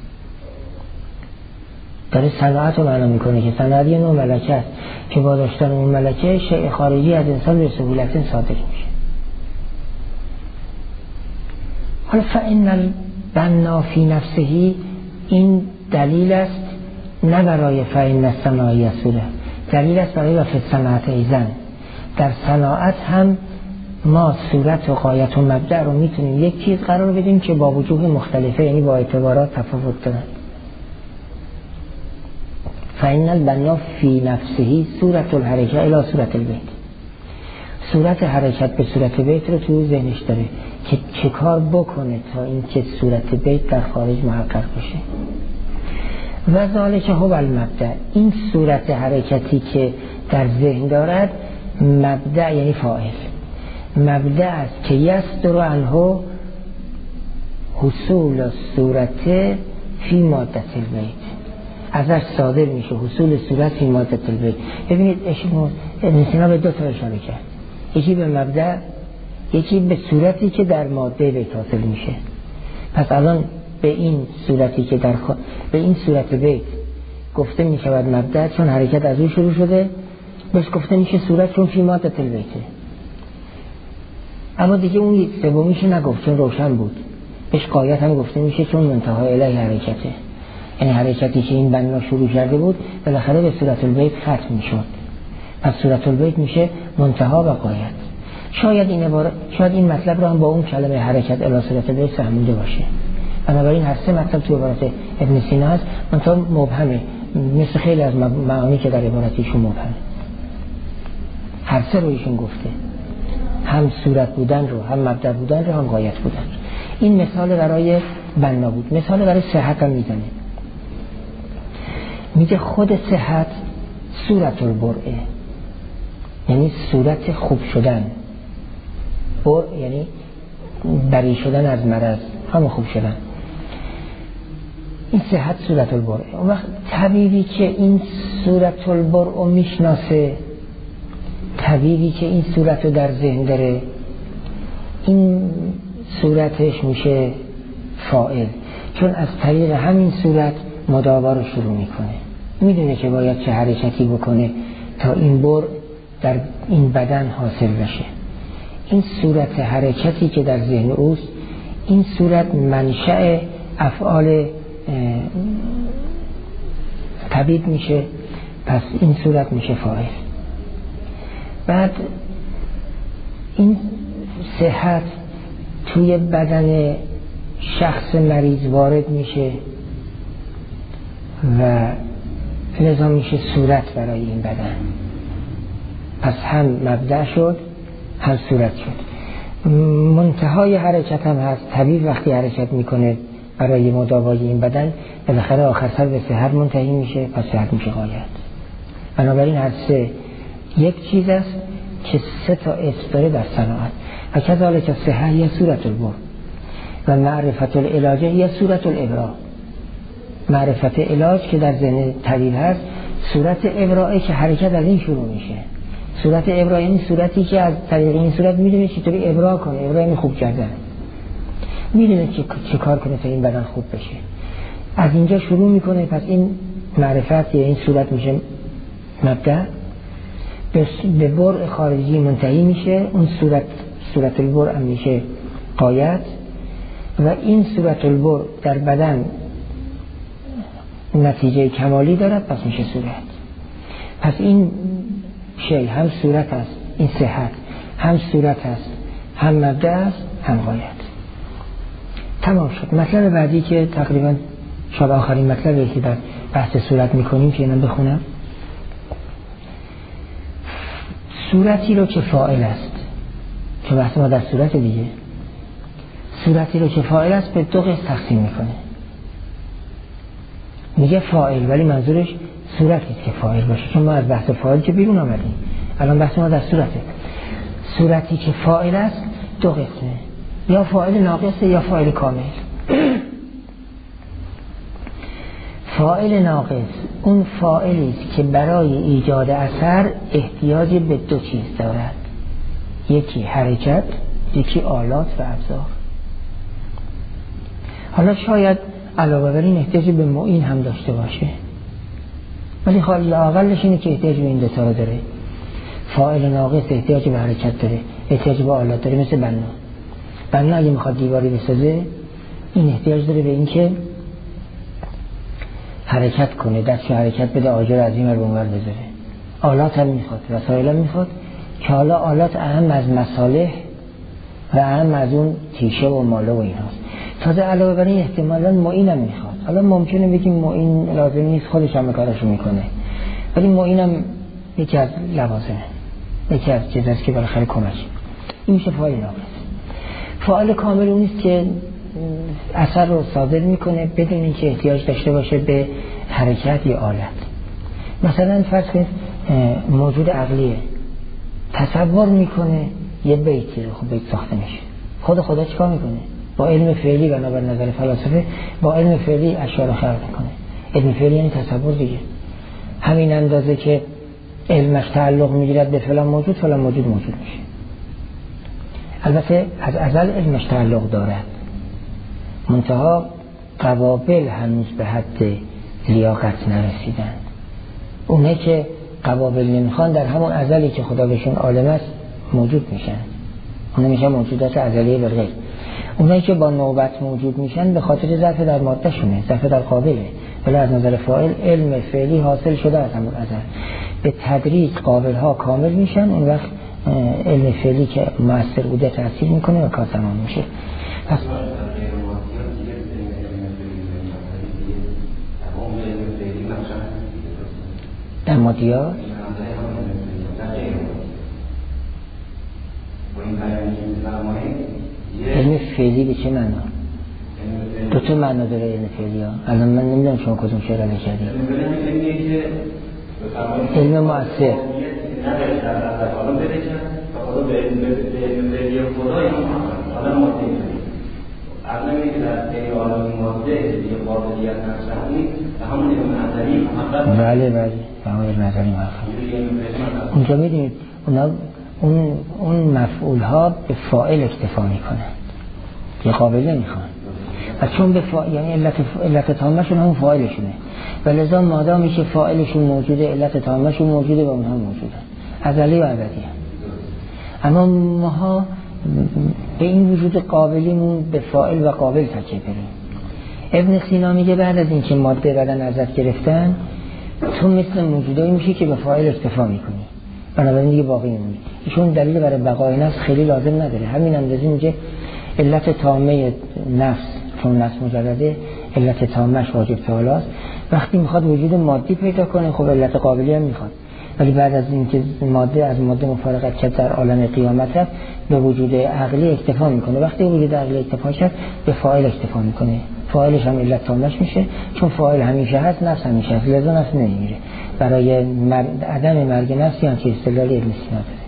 داره صناعت رو معنا میکنه که صناعت یه نوع ملکه است که با داشتن اون ملکه شیء خارجی از انسان به سهولتین صادر میشه. حالا فإن البنا فی نفسه، این دلیل است نه برای فإن الصناعة صورت، دلیل است برای وفی صناعت ایزن. در صناعت هم ما صورت و غایت و مبدأ رو میتونیم یک چیز قرار بدیم که با وجوه مختلفه، یعنی با اعتبارات تفاوت دارن. فإن البنا فی نفسه صورت الحرکه الی صورت البیت، صورت حرکت به صورت بیت رو توی ذهنش داره که چه کار بکنه تا این که صورت بیت در خارج محقق بشه. و ذالک هو المبدأ، این صورت حرکتی که در ذهن دارد مبدأ یعنی فاعل، مبدأ است که یصدر عنه حصول صورت فی مادة البیت، ازش صادر میشه حصول صورت فی مادة البیت. ببینید ابن سینا به دو تا اشاره کرد، یکی به مبدأ، یکی به صورتی که در ماده بیت حاصل میشه. پس الان به این صورتی که به این صورت بیت گفته میشود مبدأ، چون حرکت از او شروع شده، بهش گفته میشه صورت چون فی مادة البیته. اما دیگه اون سومیش نگفت چون روشن بود، بهش غایت هم گفته میشه چون منتهای الیه حرکته، یعنی حرکتی که این بنا شروع کرده بود بالاخره به صورت البیت ختم میشد. پس صورت البیت میشه منتها و غایت. شاید این مطلب رو هم با اون کلمه حرکت الی صورت البیت فهمیده باشه. بنابراین هر سه مطلب تو عبارت ابن سینا هست، منتها مبهمه، مثل خیلی از معانی که در عبارتیشون مبهمه. هر سه رو ایشون گفته، هم صورت بودن رو، هم مبدأ بودن رو، هم غایت بودن. این مثال برای بنا بود. مثال برای صحت هم میزنه، میگه خود صحت صورت البرئه، یعنی صورت خوب شدن. برء یعنی بری شدن از مرض، هم خوب شدن. این صحت صورت البرئه. اون وقت طبیبی که این صورت البرئه میشناسه، طبیبی که این صورت رو در ذهن داره، این صورتش میشه فاعل، چون از طریق همین صورت مداوا رو شروع میکنه، میدونه که باید چه حرکتی بکنه تا این بر در این بدن حاصل بشه. این صورت حرکتی که در ذهن اوست، این صورت منشأ افعال طبیب میشه، پس این صورت میشه فاعل. بعد این صحت توی بدن شخص مریض وارد میشه و لذا میشه صورت برای این بدن. پس هم مبدأ شد، هم صورت شد. منتهای حرکت هم هست. طبیب وقتی حرکت میکنه برای مداوای این بدن، بالاخره آخر سر به صحت منتهی میشه، پس صحت میشه غایت. بنابراین هر سه یک چیز است که سه تا اسم داره در صناعت. و کذالک صحت یا صورت البر و معرفت العلاج یا صورت الابرا. معرفت علاج که در ذهن طبیب هست، صورت ابرایی که حرکت از این شروع میشه. صورت ابرا یعنی صورتی که از طریق این صورت میدونه چطوری ابرا کنه. ابرا یعنی خوب کردن، میدونه چه کار کنه تا این بدن خوب بشه. از اینجا شروع میکنه. پس این معرفت یا این صورت میشه مبدأ، به برء خارجی منتهی میشه. اون صورت البرء هم میشه غایت و این صورت البرء در بدن نتیجه کمالی دارد، پس میشه صورت. پس این شی هم صورت است، این صحت هم صورت است، هم مبدأ است، هم غایت. تمام شد. مطلب بعدی که تقریبا شاید آخرین مطلبی که در بحث صورت میکنیم که اینم بخونم. صورتی رو که فاعل است، که بحث ما در صورت دیگه، صورتی رو که فاعل است به دو قسم تقسیم میکنه. میگه فاعل ولی منظورش صورتی است که فاعل باشه، چون ما از بحث فاعل که بیرون آمدیم، الان بحث ما در صورته. صورتی که فاعل است دو قسمه، یا فاعل ناقصه یا فاعل کامل. فاعل ناقص اون فاعلی است که برای ایجاد اثر احتیاج به دو چیز دارد، یکی حرکت، یکی آلات و ابزار. حالا شاید علاوه بر این احتیاج به معین هم داشته باشه، ولی خب لااقلش اینه که احتیاج به این دوتا رو داره. فاعل ناقص احتیاج به حرکت داره، احتیاج به آلات داره، مثل بنا اگه میخواد دیواری بسازه این احتیاج داره به این که حرکت کنه، دستش حرکت بده، آجر از این ور به اون ور بذاره. آلات هم میخواد، وسایل هم میخواد، که حالا آلات اهم از مصالح و اهم از اون تیشه و ماله و این هاست. تازه علاوه بر این احتمالاً معین هم میخواد. حالا ممکنه بگیم معین لازم نیست، خودش هم کارشو میکنه، ولی معین هم یکی از لوازمه، یکی از چیزاست که بالاخره کمک. این میشه فاعل ناقص. فاعل کامل اون نیست که اثر رو صادر میکنه بدون اینکه احتیاج داشته باشه به حرکت یا آلت. مثلا فرض کنید موجود عقلیه، تصور میکنه یه بیتی رو، خب بیت ساخته میشه، خدا چیکار میکنه؟ با علم فعلی بنابر نظر فلاسفه با علم فعلی اشیاء رو خلق میکنه. علم فعلی یعنی تصور دیگه. همین اندازه که علمش تعلق میگیرد به فلان موجود، فلان موجود میشه. البته از ازل علمش تعلق دارد، منتها قوابل هنوز به حد لیاقت نرسیدن. اونه که قوابل نمیخوان در همون ازلی که خدا بهشون عالم است موجود میشن، اونه میشن موجودات ازلیه بالغیب. اونایی که با نوبت موجود میشن به خاطر ضعف در ماده شونه، ضعف در قابله، ولی از نظر فاعل علم فعلی حاصل شده از همون ازل. به تدریج قابل ها کامل میشن، اون وقت علم فعلی که مؤثر بوده تأثیر میکنه و کار تمام میشه. پس در مادیات علم فعلی به چه معنا؟ دو تا معنا داره علم فعلی ها. الان من نمیدونم شما کدوم شعر علی کردید. علم مؤثر بله فهمید نظری مفهوم. اونجا میدونید اون مفعول ها به فاعل اکتفا میکنن، یه قابل نمیخوان، و چون به یعنی علت تامشون همون فاعلشونه، و لذا مادامی که فاعلشون موجوده علت تامشون موجوده و اونها موجوده، ازلی و ابدی هم. اما ماها به این وجود قابلیمون به فاعل و قابل تکیه بریم. ابن سینا میگه بعد از اینکه ماده بدن ازت گرفتن، تو مثل موجودایی میشه که به فاعل اکتفا میکنی، بنابراین دیگه باقی میمونی. ایشون دلیل برای بقای نفس خیلی لازم نداره. همین اندازه میگه علت تامه نفس، چون نفس مجرده علت تامش واجب تعالی، وقتی میخواد وجود مادی پیدا کنه خب علت قابلی هم میخواد، ولی بعد از اینکه ماده از ماده مفارقت کرد در عالم قیامت رفت به وجود عقلی اکتفا میکنه. وقتی وجود عقلی اکتفا کرد به فاعل اکتفا میکنه، فاعلش هم علت تامش میشه، چون فاعل همیشه هست نفس همیشه هست، لذا نفس نمیره. برای عدم مرگ نفسی هم که استدلالی ابن سینا داره.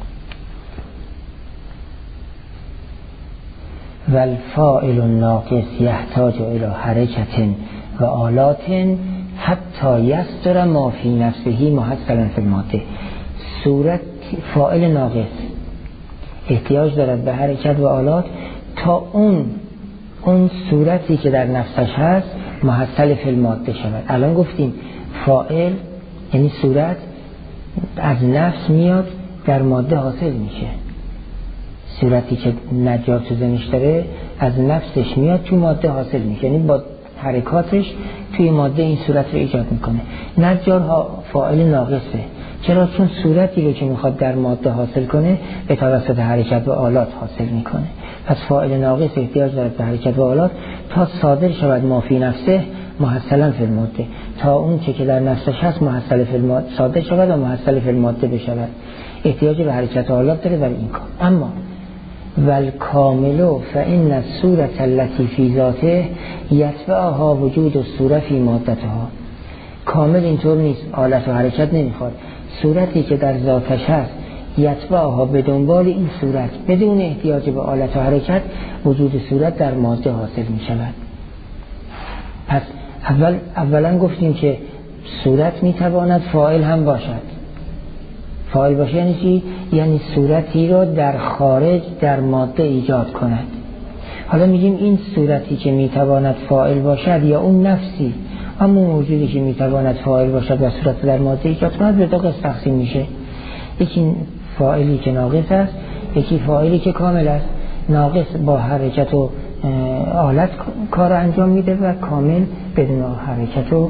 والفاعل الناقص یحتاج الى حرکت و آلات حتی یستر ما فی نفسه محصلا فی الماده. صورت فاعل ناقص احتیاج دارد به حرکت و آلات تا اون صورتی که در نفسش هست محصل فی الماده شود. الان گفتیم فاعل یعنی صورت از نفس میاد در ماده حاصل میشه، صورتی که نجار تو ذهنش داره از نفسش میاد تو ماده حاصل میشه، یعنی با حرکاتش توی ماده این صورت رو ایجاد میکنه. نجار فاعل ناقصه. چرا؟ چون صورتی رو که میخواد در ماده حاصل کنه به توسط حرکت و آلات حاصل میکنه. پس فاعل ناقص احتیاج دارد به حرکت و آلات تا صادر شود ما فی نفسه محصلا فی الماده، تا اون چه که در نفسش هست محصل فی الماده صادر شود و محصل فی الماده بشود، احتیاج به حرکت و آلات داره برای این کار. اما والکامل فإن الصورة التي فی ذاته یتبعها وجود الصورة فی مادتها. کامل اینطور نیست، آلت و حرکت نمیخواد. صورتی که در ذاتش هست یتبعها به دنبال این صورت بدون احتیاج به آلت و حرکت وجود صورت در ماده حاصل می شود. پس اولا گفتیم که صورت می تواند فاعل هم باشد. فاعل باشه یعنی چی؟ یعنی صورتی را در خارج در ماده ایجاد کند. حالا میگیم این صورتی که می تواند فاعل باشد یا اون نفسی، اما موجودی که می تواند فاعل باشد و صورت در ماده ایجاد کند به دو قسم تقسیم میشه. یکی فاعلی که ناقص است، یکی فاعلی که کامل است. ناقص با حرکت و آلت کار انجام میده و کامل بدون حرکت و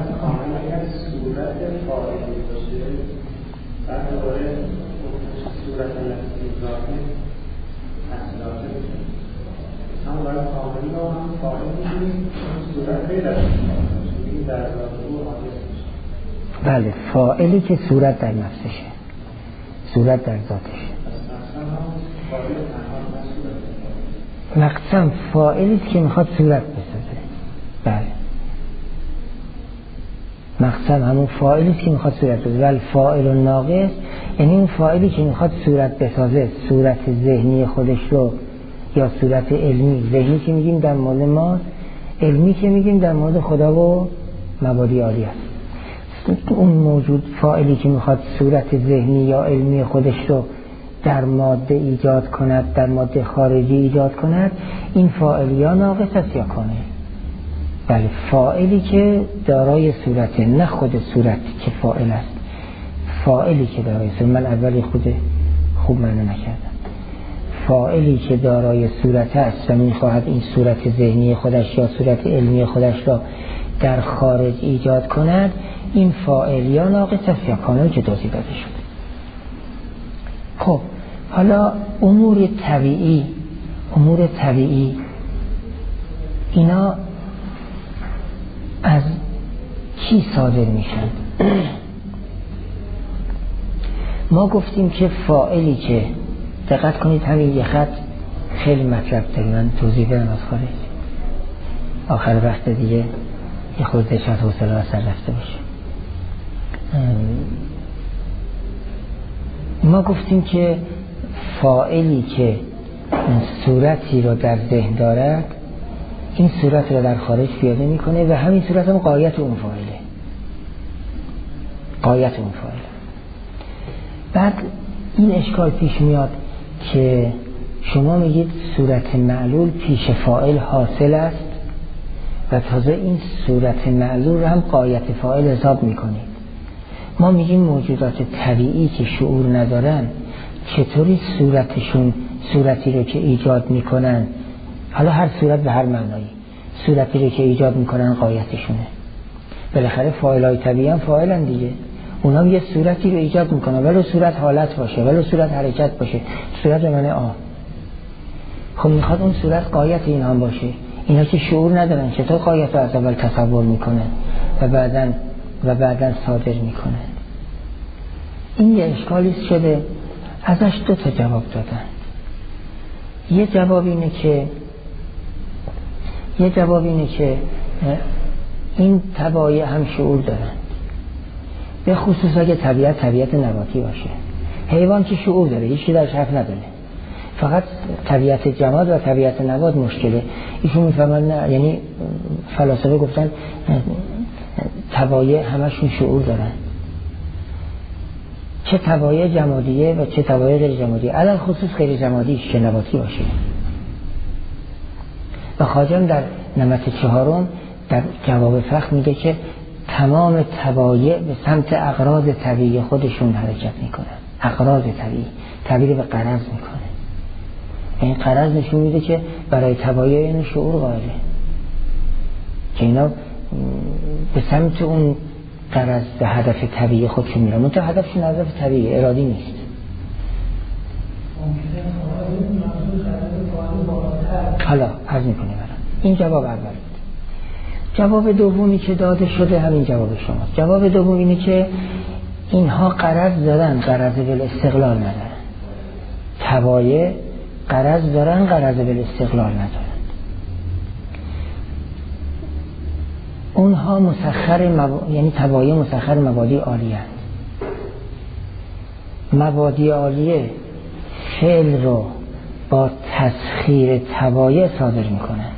بله، فاعلی که صورت در نفسشه، صورت در ذاتشه. مقسم فاعلی که میخواد صورت بسازه. بله، مقسم همون فاعلی که میخواد صورت بسازه. ولی فاعل ناقص یعنی اون فاعلی که میخواد صورت بسازه، صورت ذهنی خودش رو یا صورت علمی. ذهنی که میگیم در مورد ما، علمی که میگیم در مورد خدا و مبادی عالی است. اون موجود فاعلی که میخواد صورت ذهنی یا علمی خودش رو در ماده ایجاد کند، در ماده خارجی ایجاد کند، این فاعل یا ناقص است یا کامل. بله، فاعلی که دارای صورت، نه خود صورت که فاعل است، فاعلی که دارای صورت. من اولی خوب معنی نکردم. فاعلی که دارای صورت است و میخواهد این صورت ذهنی خودش یا صورت علمی خودش را در خارج ایجاد کند، این فاعل یا ناقص است یا کامل که توضیح داده شد. خب حالا امور طبیعی اینا از کی صادر میشن؟ ما گفتیم که فاعلی که، دقت کنید همین یه خط خیلی مطلب داره، من توضیح بدم از خارج، آخر وقت دیگه یه خورده شاید حوصله و سر رفته باشه. ما گفتیم که فاعلی که صورتی رو در ذهن دارد، این صورت رو در خارج پیاده میکنه و همین صورت هم غایت اون فاعله. بعد این اشکال پیش میاد که شما میگید صورت معلول پیش فاعل حاصل است و تازه این صورت معلول رو هم غایت فاعل حساب میکنید. ما میگیم موجودات طبیعی که شعور ندارن چطوری صورتی رو که ایجاد میکنن، حالا هر صورت به هر معنایی، صورتی رو که ایجاد میکنن غایتشونه. بالاخره فاعلای طبیعی هم فاعلن دیگه، اونا هم یه صورتی رو ایجاد میکنن، ولو صورت حالت باشه، ولو صورت حرکت باشه، صورت به معنی خب میخواد اون صورت غایت این هم باشه. اینا که شعور ندارن چطور غایت رو از اول تصور میکنن و بعداً صادر میکنن؟ این یه اشکالی شده، ازش دو تا جواب دادن. یه جواب اینه که این طبایع هم شعور دارن، به خصوص اگه طبیعت نباتی باشه. حیوان که شعور داره، هیچ کی درش حرف نداره، فقط طبیعت جماد و طبیعت نبات مشکله. ایشون میفهمن نه، یعنی فلاسفه گفتن طبایع همشون شعور دارن، چه طبایع جمادیه و چه طبایع غیر جمادیه، علل خصوص غیر جمادیش که نباتی باشه. و خواجه در نمط 4 در جواب فخر میگه که تمام طبایع به سمت اغراض طبیعی خودشون حرکت میکنن. اغراض طبیعی تعبیر به غرض میکنه، این غرض نشون میده که برای طبایع این شعور قائله، که اینا به سمت اون غرض به هدف طبیعی خودشون میرن، منتها هدفشون هدف طبیعی ارادی نیست. حالا عرض میکنه برام این جواب اول بود. جواب دومی که داده شده همین جواب شماست. جواب دوم اینه که اینها غرض دارن، غرض بالاستقلال ندارن. توایع غرض دارن، غرض بالاستقلال ندارن. اونها مسخر یعنی توایع مسخر مبادی عالیه. مبادی عالیه فعل رو با تسخیر توایع صادر میکنند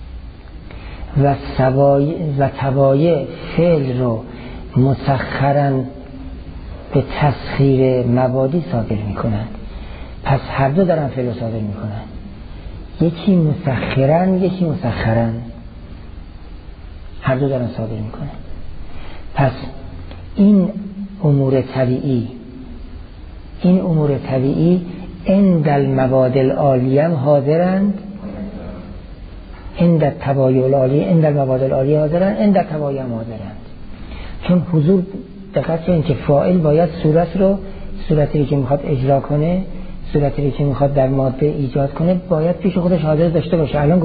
و توایع فعل رو مسخرن به تسخیر مبادی صادر میکنند. پس هر دو دارن فعل رو صادر میکنند، یکی مسخرن یکی مسخرن، هر دو دارن صادر میکنن. پس این امور طبیعی عند المبادی العالیه حاضرند، عند التوایع العالیه عند المبادی العالیه حاضرند، عند التوایع حاضرند. چون حضور دقت کنید که فاعل باید صورتی که میخواد اجرا کنه، صورتی که میخواد در ماده ایجاد کنه باید پیش خودش حاضر داشته باشه. الان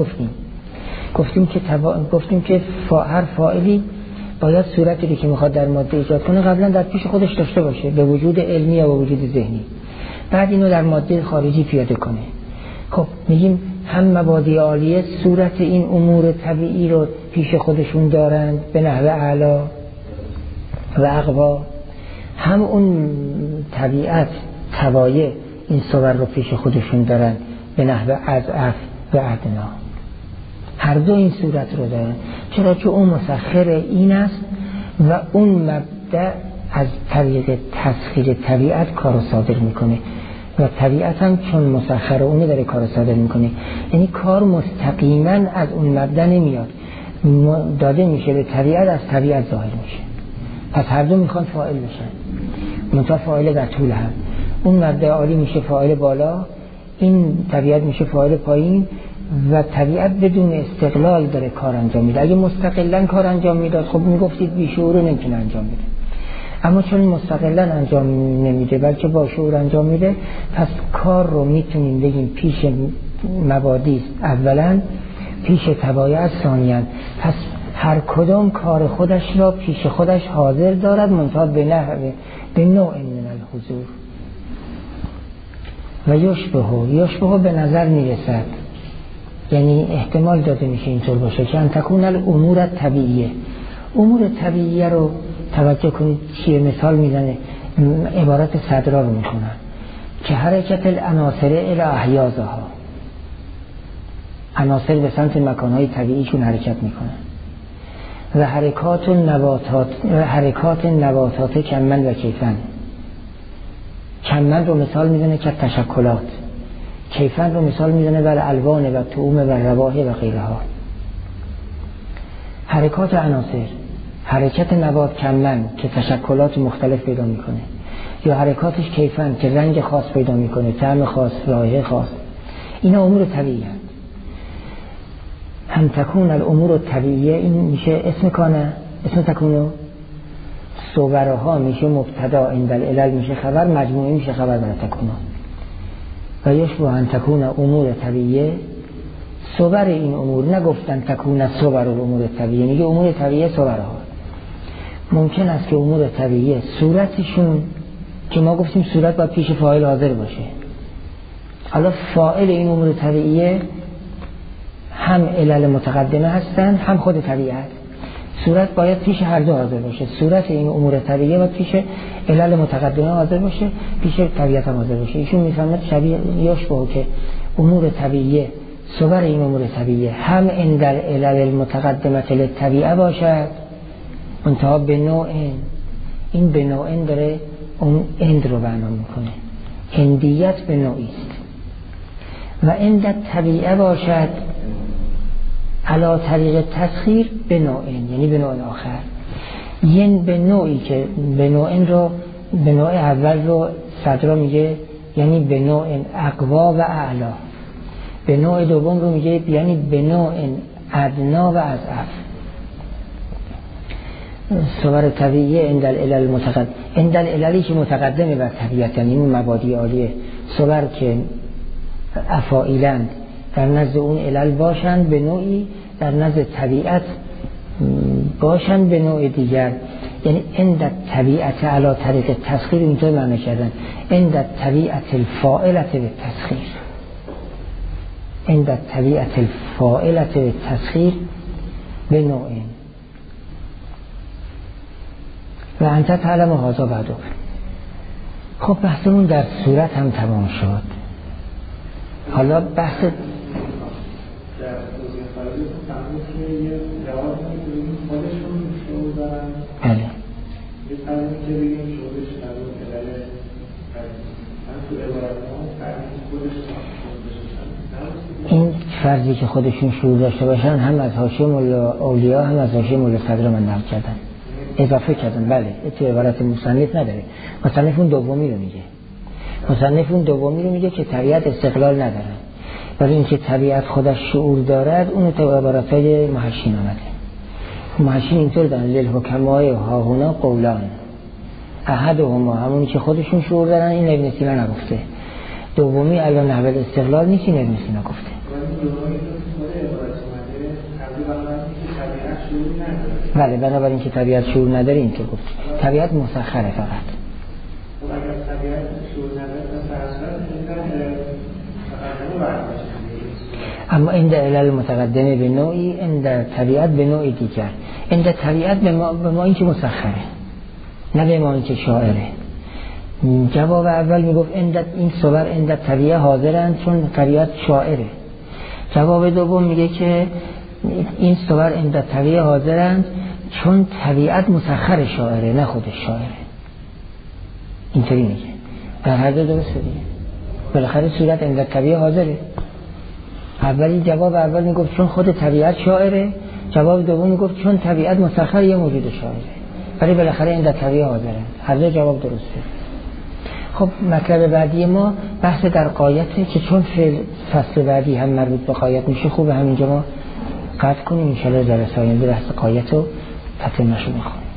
گفتیم که هر فاعلی باید صورتی که میخواد در ماده ایجاد کنه قبلا در پیش خودش داشته باشه، به وجود علمی یا به وجود ذهنی، بعد اینو در ماده خارجی پیاده کنه. خب میگیم هم مبادی عالیه صورت این امور طبیعی رو پیش خودشون دارند به نحو اعلا و اقوا، هم اون طبیعت توایع این صور رو پیش خودشون دارن به نحو اضعف و ادنا. هر دو این صورت رو دارن. چرا؟ که اون مسخر این است و اون مبدأ از طریق تسخیر طبیعت کارو صادر میکنه و طبیعت هم چون مسخر اونه داره کارو صادر میکنه. یعنی کار مستقیما از اون مبدأ نمیاد، داده میشه به طبیعت، از طبیعت ظاهر میشه. پس هر دو میخوان فاعل بشن، منتها فاعل در طول هم. اون مبدأ عالی میشه فاعل بالا، این طبیعت میشه فاعل پایین و طبیعت بدون استقلال داره کار انجام میده. اگه مستقلا کار انجام میداد خب میگفتید بیشعور رو نمیتونه انجام میده، اما چون مستقلا انجام نمیده بلکه با شعور انجام میده، پس کار رو میتونیم بگیم پیش مبادی اولا، پیش توایع ثانیاً. پس هر کدام کار خودش را پیش خودش حاضر دارد، منتها به نوع من الحضور. و یشبه به نظر میرسد، یعنی احتمال داده میشه اینطور باشه که ان تکون الامور طبیعیه. امور طبیعیه رو توجه کنید چیه مثال میزنه، عبارت صدرا رو میخونن که حرکت العناصر الی احیازها، عناصر به سمت مکانهای طبیعیشون حرکت میکنن. و حرکات نباتات کمن و کیفن. کمن رو مثال میزنه که تشکلات، کیفن رو مثال میزنه بر الوان و طعوم و رواه و غیرها. حرکات عناصر، حرکت نبات کمن که تشکلات مختلف پیدا میکنه، یا حرکاتش کیفن که رنگ خاص پیدا میکنه، طعم خاص، رایحه خاص. اینا امور طبیعی هست. هم تکون الامور طبیعیه این میشه اسم کانه، اسم تکونو. صورها میشه مبتدا، عند العلل میشه خبر، مجموعی میشه خبر برای تکونو. و یشبه ان تکون امور طبیعیه، صور این امور، نگفتن تکون صور الامور طبیعیه، میگه امور طبیعیه صورها. ممکن است که امور طبیعیه صورتشون، که ما گفتیم صورت باید پیش فاعل حاضر باشه، حالا فاعل این امور طبیعیه هم علل متقدمه هستن هم خود طبیعت. صورت باید پیش هر دو حاضر باشه، صورت این امور طبیعیه باید پیش علل متقدمه حاضر باشه، پیش طبیعت هم حاضر باشه. ایشون میفهمد شبیه یشبه که امور طبیعیه، صور این امور طبیعیه هم عند العلل المتقدمه للطبیعه باشد، منتها به نوع، این به نوع داره اون اند رو بیان میکنه، هندیت به نوعی است. و عند طبیعه باشد علی طریق تسخیر به نوعین، یعنی به نوع آخر. یعنی به نوعی که به نوعین رو، به نوع اول رو صدرا میگه یعنی به نوع اقوا و اعلا، به نوع دوم رو میگه یعنی به نوع ادنا و اضعف. صور طبیعیه عند العلل متقدم، عند العللی که متقدمه بر طبیعت، یعنی این مبادی عالیه. صور که افاعیلند در نزد اون علل باشند به نوعی، در نزد طبیعت باشند به نوع دیگر. یعنی عند طبیعت علی طریق تسخیر اینطور معنی کردن، عند طبیعت الفاعلة بالتسخیر، عند طبیعت الفاعلة بالتسخیر به نوعین. و انت تعلم هذا بعدو. خب بحثمون در صورت هم تمام شد. حالا بحث بله این فرضی که خودشون شعور داشته باشن هم از حاشیه مولا اولیا هم از حاشیه مولا صدر من نقل کردن، اضافه کردن. بله تو عبارت مصنف نداره. مصنف اون دومی رو میگه، مصنف اون دومی رو میگه که طبیعت استقلال نداره، ولی اینکه طبیعت خودش شعور دارد اون تو عبارتای محشین آمده. محشین اینطور دارن للحکمای هاهونا قولان، احدهما همونی که خودشون شعور دارن، این ابن سینا نگفته. دومی الان نحو استقلال نیست، این ابن سینا گفته. بله بنابراین که طبیعت شعور نداره این که گفت طبیعت مسخره فقط. اما این در علل متقدمه به نوعی، این در طبیعت به نوعی دیگر. این در طبیعت به ما این که مسخره، نه به ما این که شاعره. جواب اول میگفت این صور این در طبیعت حاضرند چون طبیعت شاعره. جواب دوم میگه که این صور این در طبیعت حاضرند چون طبیعت مسخر شاعره، نه خودش شاعره. اینطوری میگه. در هر دو درسته دیگه. بالاخره صورت این در طبیعت حاضره. اولی جواب اول میگفت چون خود طبیعت شاعره، جواب دوم میگفت چون طبیعت مسخر یه موجود شاعره. ولی بالاخره این در طبیعت حاضره. هر دو جواب درسته. خب مطلب بعدی ما بحث در غایته که چون فصل بعدی هم مربوط به غایت میشه، خوبه همینجا ما قطع کنیم. ان شاء الله جلسه آینده بحث غایت رو تتمه‌اش می‌خونیم.